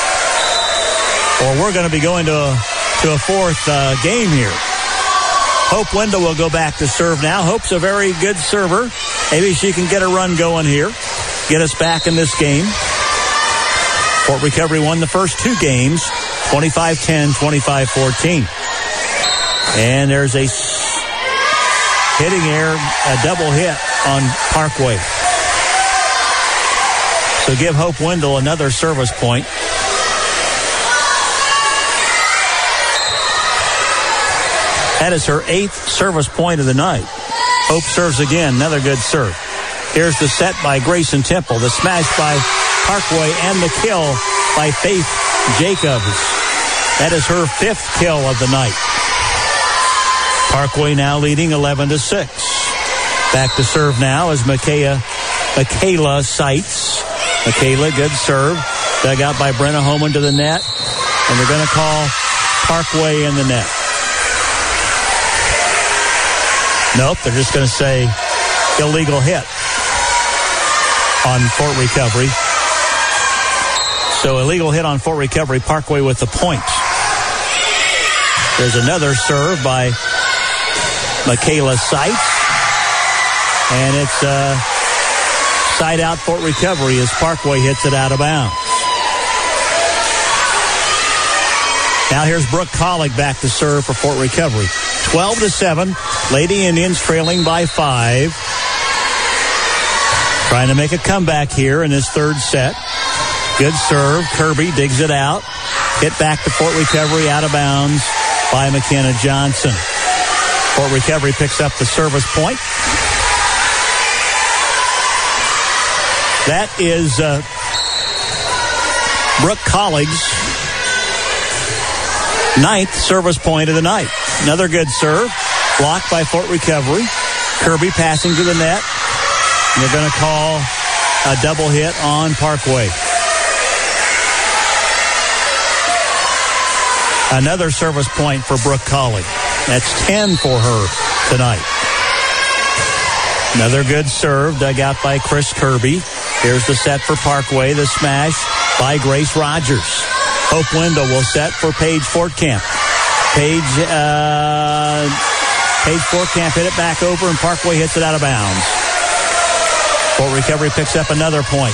Or we're going to be going to a fourth game here. Hope Wendell will go back to serve now. Hope's a very good server. Maybe she can get a run going here. Get us back in this game. Fort Recovery won the first two games, 25-10, 25-14. And there's a hitting error, a double hit on Parkway. So give Hope Wendell another service point. That is her 8th service point of the night. Hope serves again, another good serve. Here's the set by Grayson Temple, the smash by Parkway, and the kill by Faith Jacobs. That is her 5th kill of the night. Parkway now leading 11-6. Back to serve now is Michaela Seitz. Michaela, good serve. Dug out by Brenna Homan to the net. And they're going to call Parkway in the net. Nope, they're just going to say illegal hit on Fort Recovery. So illegal hit on Fort Recovery. Parkway with the point. There's another serve by Michaela Seitz. And it's side out Fort Recovery as Parkway hits it out of bounds. Now here's Brooke Collick back to serve for Fort Recovery. 12-7. Lady Indians trailing by 5. Trying to make a comeback here in this third set. Good serve. Kirby digs it out. Hit back to Fort Recovery out of bounds by McKenna Johnson. Fort Recovery picks up the service point. That is Brooke Collick's 9th service point of the night. Another good serve. Blocked by Fort Recovery. Kirby passing to the net. And they're going to call a double hit on Parkway. Another service point for Brooke Collick. That's 10 for her tonight. Another good serve dug out by Chris Kirby. Here's the set for Parkway. The smash by Grace Rogers. Hope Wendell will set for Paige Fortcamp. Paige Fortcamp hit it back over, and Parkway hits it out of bounds. Fort Recovery picks up another point.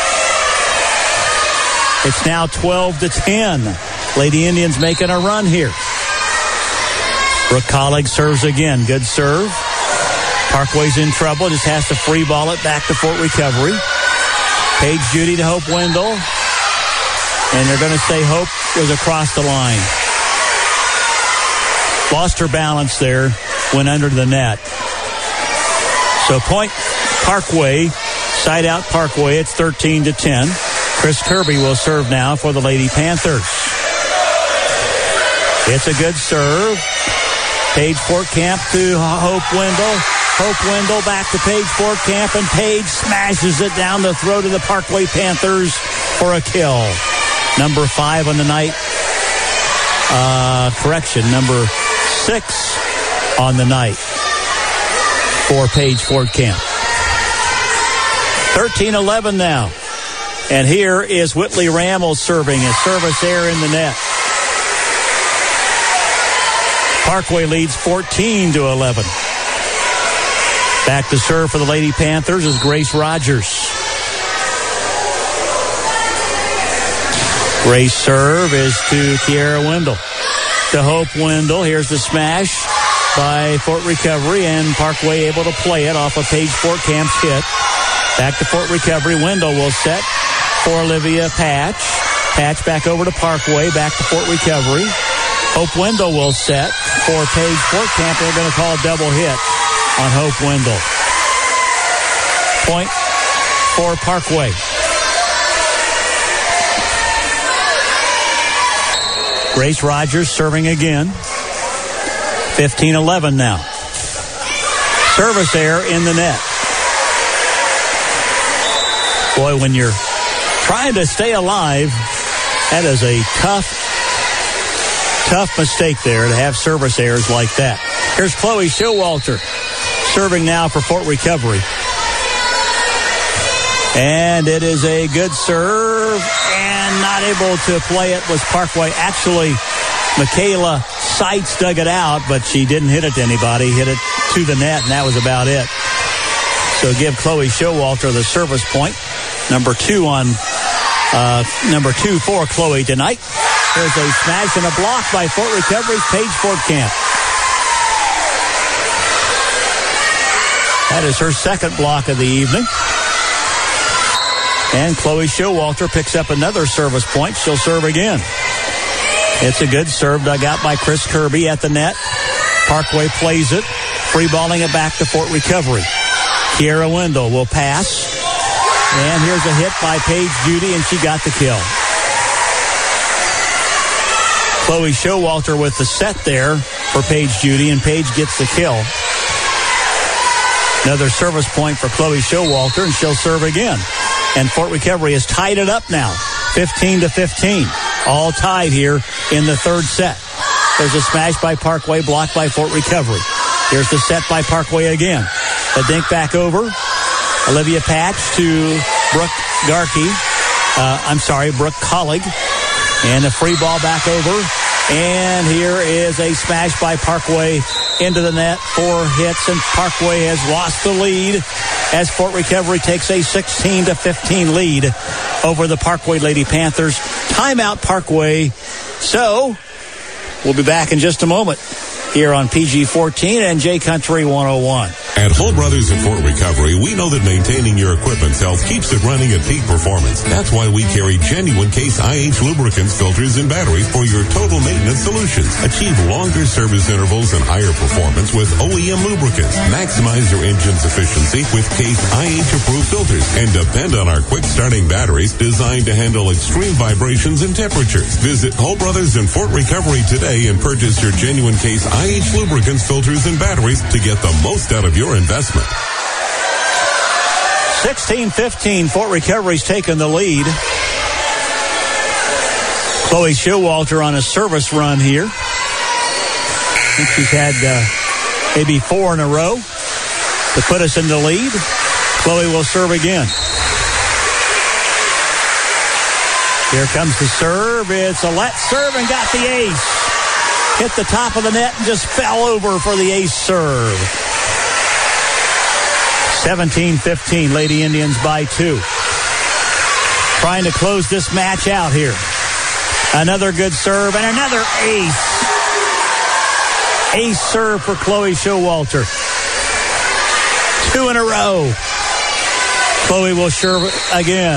It's now 12-10. Lady Indians making a run here. Brooke Collick serves again. Good serve. Parkway's in trouble. Just has to free ball it back to Fort Recovery. Paige Judy to Hope Wendell. And they're going to say Hope was across the line. Lost her balance there, went under the net. So point Parkway, side out Parkway. It's 13-10. Chris Kirby will serve now for the Lady Panthers. It's a good serve. Paige Fortcamp to Hope Wendell. Hope Wendell back to Paige Fortcamp, and Paige smashes it down the throat of the Parkway Panthers for a kill. Number 5 on the night. Number 6 on the night for Paige Fortcamp. 13-11 now. And here is Whitley Rammel serving. A service error in the net. Parkway leads 14-11. Back to serve for the Lady Panthers is Grace Rogers. Grace serve is to Kiara Wendell. To Hope Wendell. Here's the smash by Fort Recovery, and Parkway able to play it off of Paige Fortcamp's hit. Back to Fort Recovery. Wendell will set for Olivia Patch. Patch back over to Parkway. Back to Fort Recovery. Hope Wendell will set for Paige Fortcamp. They're going to call a double hit on Hope Wendell. Point for Parkway. Grace Rogers serving again. 15-11 now. Service error in the net. Boy, when you're trying to stay alive, that is a tough mistake there to have service errors like that. Here's Chloe Showalter serving now for Fort Recovery. And it is a good serve, and not able to play it was Parkway. Actually, Michaela Seitz dug it out, but she didn't hit it to anybody. Hit it to the net, and that was about it. So give Chloe Showalter the service point. Number 2 for Chloe tonight. There's a smash and a block by Fort Recovery's Paige Fortcamp. That is her second block of the evening. And Chloe Showalter picks up another service point. She'll serve again. It's a good serve dug out by Chris Kirby at the net. Parkway plays it, free balling it back to Fort Recovery. Kiara Wendell will pass. And here's a hit by Paige Judy, and she got the kill. Chloe Showalter with the set there for Paige Judy, and Paige gets the kill. Another service point for Chloe Showalter, and she'll serve again. And Fort Recovery has tied it up now, 15-15. All tied here in the third set. There's a smash by Parkway, blocked by Fort Recovery. Here's the set by Parkway again. A dink back over. Olivia Patch to Brooke Collig. And a free ball back over. And here is a smash by Parkway into the net. 4 hits, and Parkway has lost the lead as Fort Recovery takes a 16-15 lead over the Parkway Lady Panthers. Timeout, Parkway. So, we'll be back in just a moment here on PG-14 and J-Country 101. At Hull Brothers and Fort Recovery, we know that maintaining your equipment's health keeps it running at peak performance. That's why we carry genuine Case IH lubricants, filters, and batteries for your total maintenance solutions. Achieve longer service intervals and higher performance with OEM lubricants. Maximize your engine's efficiency with Case IH-approved filters. And depend on our quick-starting batteries designed to handle extreme vibrations and temperatures. Visit Hull Brothers and Fort Recovery today and purchase your genuine Case IH lubricants, filters, and batteries to get the most out of your investment. 16-15, Fort Recovery's taken the lead. Chloe Showalter on a service run here. I think she's had maybe 4 in a row to put us in the lead. Chloe will serve again. Here comes the serve. It's a let serve and got the ace. Hit the top of the net and just fell over for the ace serve. 17-15, Lady Indians by 2. Trying to close this match out here. Another good serve and another ace. Ace serve for Chloe Showalter. 2 in a row. Chloe will serve again.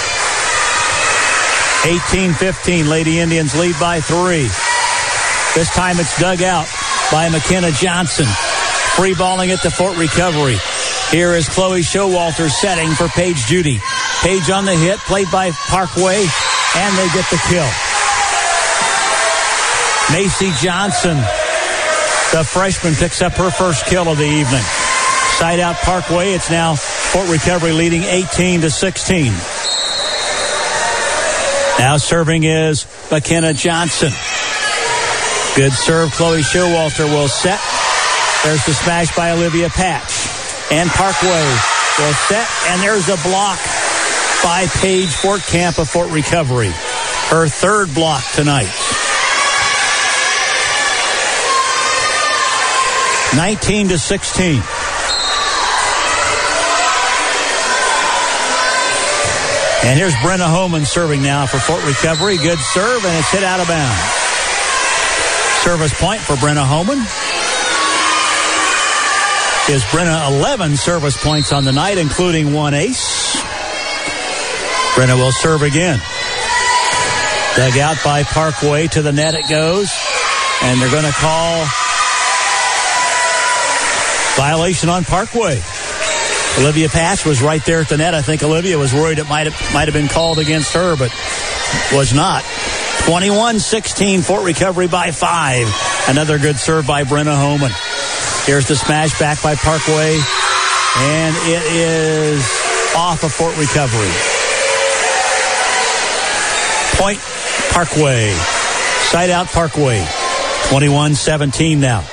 18-15. Lady Indians lead by 3. This time it's dug out by McKenna Johnson. Free balling it to Fort Recovery. Here is Chloe Showalter setting for Paige Judy. Paige on the hit, played by Parkway, and they get the kill. Macy Johnson, the freshman, picks up her first kill of the evening. Side out Parkway. It's now Fort Recovery leading 18-16. Now serving is McKenna Johnson. Good serve. Chloe Showalter will set. There's the smash by Olivia Patch. And Parkway will set. And there's a block by Paige Fortcamp of Fort Recovery. Her third block tonight. 19-16. And here's Brenna Homan serving now for Fort Recovery. Good serve, and it's hit out of bounds. Service point for Brenna Homan. Gives Brenna 11 service points on the night, including 1 ace. Brenna will serve again. Dug out by Parkway. To the net it goes. And they're going to call violation on Parkway. Olivia Patch was right there at the net. I think Olivia was worried it might have been called against her, but was not. 21-16, Fort Recovery by 5. Another good serve by Brenna Homan. Here's the smash back by Parkway, and it is off of Fort Recovery. Point Parkway. Side out Parkway. 21-17 now.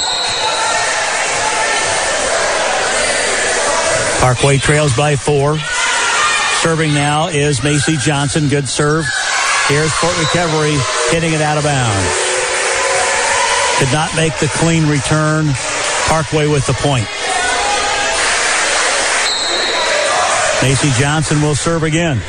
Parkway trails by 4. Serving now is Macy Johnson. Good serve. Here's Fort Recovery hitting it out of bounds. Could not make the clean return. Parkway with the point. Macy Johnson will serve again.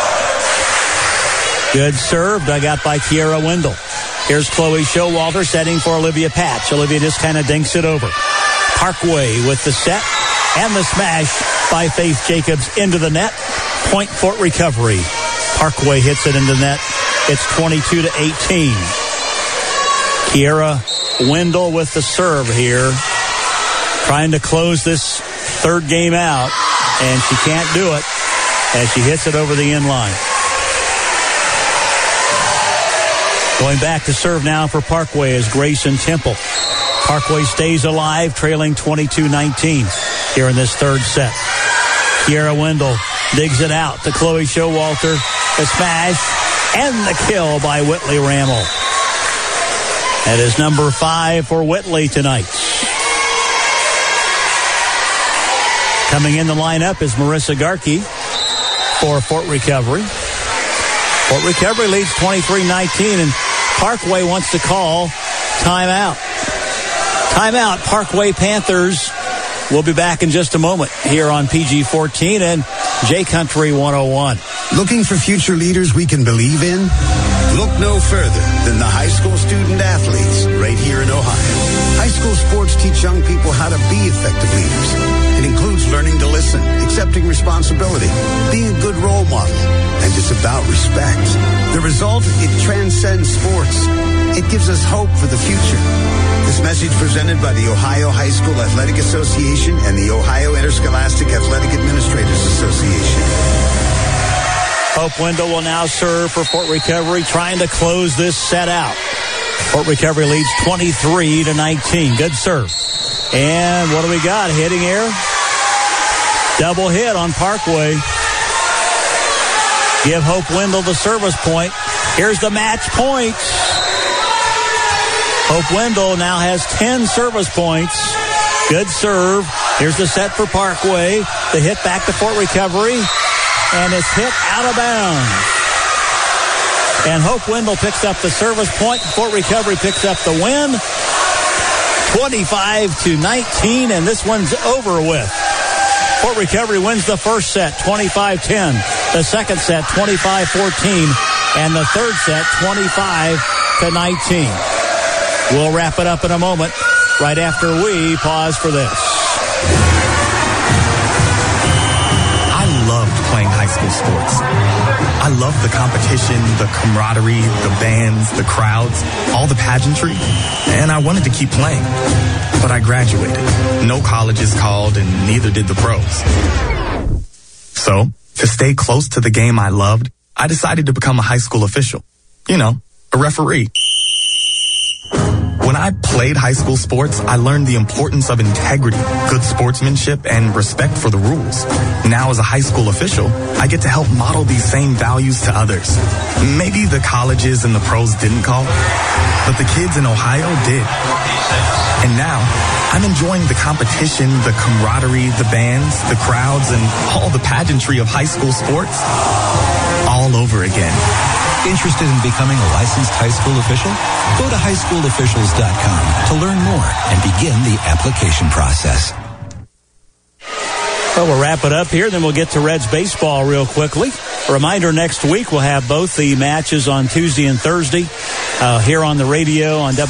Good serve. Dug out by Kiera Wendell. Here's Chloe Showalter setting for Olivia Patch. Olivia just kind of dinks it over. Parkway with the set. And the smash by Faith Jacobs into the net. Point Fort Recovery. Parkway hits it into the net. It's 22-18. Kiera Wendell with the serve here. Trying to close this third game out. And she can't do it as she hits it over the end line. Going back to serve now for Parkway is Grayson Temple. Parkway stays alive, trailing 22-19 here in this third set. Kiera Wendell digs it out to Chloe Showalter. The smash and the kill by Whitley Rammel. That is number 5 for Whitley tonight. Coming in the lineup is Marissa Garkey for Fort Recovery. Fort Recovery leads 23-19, and Parkway wants to call timeout. Timeout, Parkway Panthers. We'll be back in just a moment here on PG-14 and J-Country 101. Looking for future leaders we can believe in? Look no further than the high school student athletes right here in Ohio. High school sports teach young people how to be effective leaders. It includes learning to listen, accepting responsibility, being a good role model, and it's about respect. The result, it transcends sports. It gives us hope for the future. This message presented by the Ohio High School Athletic Association and the Ohio Interscholastic Athletic Administrators Association. Hope Wendell will now serve for Fort Recovery, trying to close this set out. Fort Recovery leads 23-19. Good serve. And what do we got? Hitting here. Double hit on Parkway. Give Hope Wendell the service point. Here's the match points. Hope Wendell now has 10 service points. Good serve. Here's the set for Parkway. The hit back to Fort Recovery. And it's hit out of bounds. And Hope Wendell picks up the service point. Fort Recovery picks up the win. 25-19, and this one's over with. Fort Recovery wins the first set, 25-10. The second set, 25-14. And the third set, 25-19. We'll wrap it up in a moment, right after we pause for this. I school sports. I love the competition, the camaraderie, the bands, the crowds, all the pageantry, and I wanted to keep playing. But I graduated. No colleges called, and neither did the pros. So, to stay close to the game I loved, I decided to become a high school official. You know, a referee. When I played high school sports, I learned the importance of integrity, good sportsmanship, and respect for the rules. Now, as a high school official, I get to help model these same values to others. Maybe the colleges and the pros didn't call, but the kids in Ohio did. And now, I'm enjoying the competition, the camaraderie, the bands, the crowds, and all the pageantry of high school sports all over again. Interested in becoming a licensed high school official? Go to highschoolofficials.com to learn more and begin the application process. Well, we'll wrap it up here, then we'll get to Reds baseball real quickly. A reminder, next week we'll have both the matches on Tuesday and Thursday here on the radio on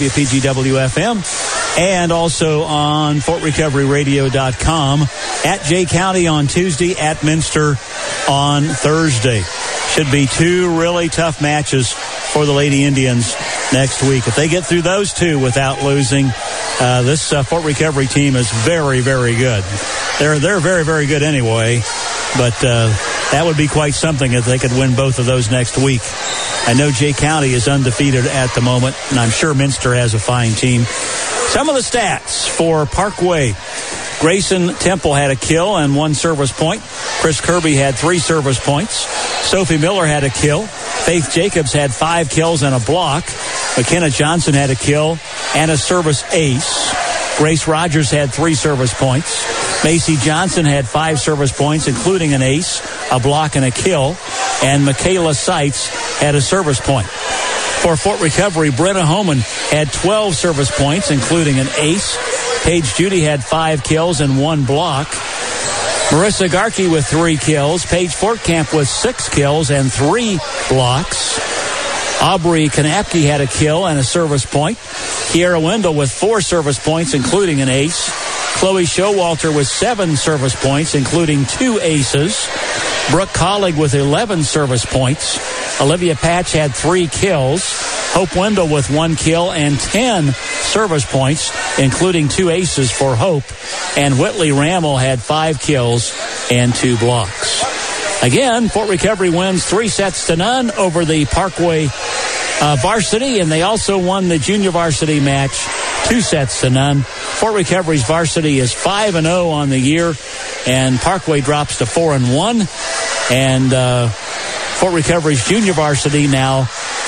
WPGW-FM and also on FortRecoveryRadio.com. At Jay County on Tuesday, at Minster on Thursday. Should be two really tough matches for the Lady Indians next week. If they get through those two without losing, this Fort Recovery team is very, very good. They're very, very good anyway, but that would be quite something if they could win both of those next week. I know Jay County is undefeated at the moment, and I'm sure Minster has a fine team. Some of the stats for Parkway. Grayson Temple had a kill and 1 service point. Chris Kirby had 3 service points. Sophie Miller had a kill. Faith Jacobs had 5 kills and a block. McKenna Johnson had a kill and a service ace. Grace Rogers had 3 service points. Macy Johnson had 5 service points, including an ace, a block, and a kill. And Michaela Seitz had a service point. For Fort Recovery, Brenna Homan had 12 service points, including an ace. Paige Judy had 5 kills and 1 block. Marissa Garkey with 3 kills. Paige Fortcamp with 6 kills and 3 blocks. Aubrey Kanapke had a kill and a service point. Kiera Wendell with 4 service points, including an ace. Chloe Showalter with 7 service points, including 2 aces. Brooke Collig with 11 service points. Olivia Patch had 3 kills. Hope Wendell with 1 kill and 10 service points, including 2 aces for Hope. And Whitley Rammel had 5 kills and 2 blocks. Again, Fort Recovery wins 3-0 over the Parkway varsity, and they also won the junior varsity match 2-0. Fort Recovery's varsity is 5-0 on the year, and Parkway drops to 4-1. And Fort Recovery's junior varsity now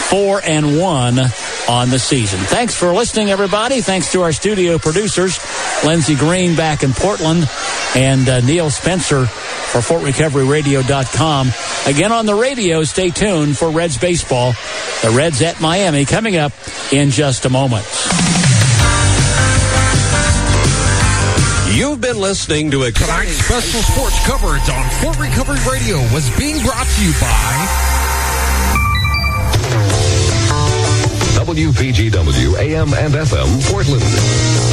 4-1 on the season. Thanks for listening, everybody. Thanks to our studio producers, Lindsey Green back in Portland, and Neil Spencer for FortRecoveryRadio.com. Again on the radio, stay tuned for Reds baseball. The Reds at Miami coming up in just a moment. You've been listening to a tonight's special sports coverage on Fort Recovery Radio was being brought to you by WPGW AM and FM Portland.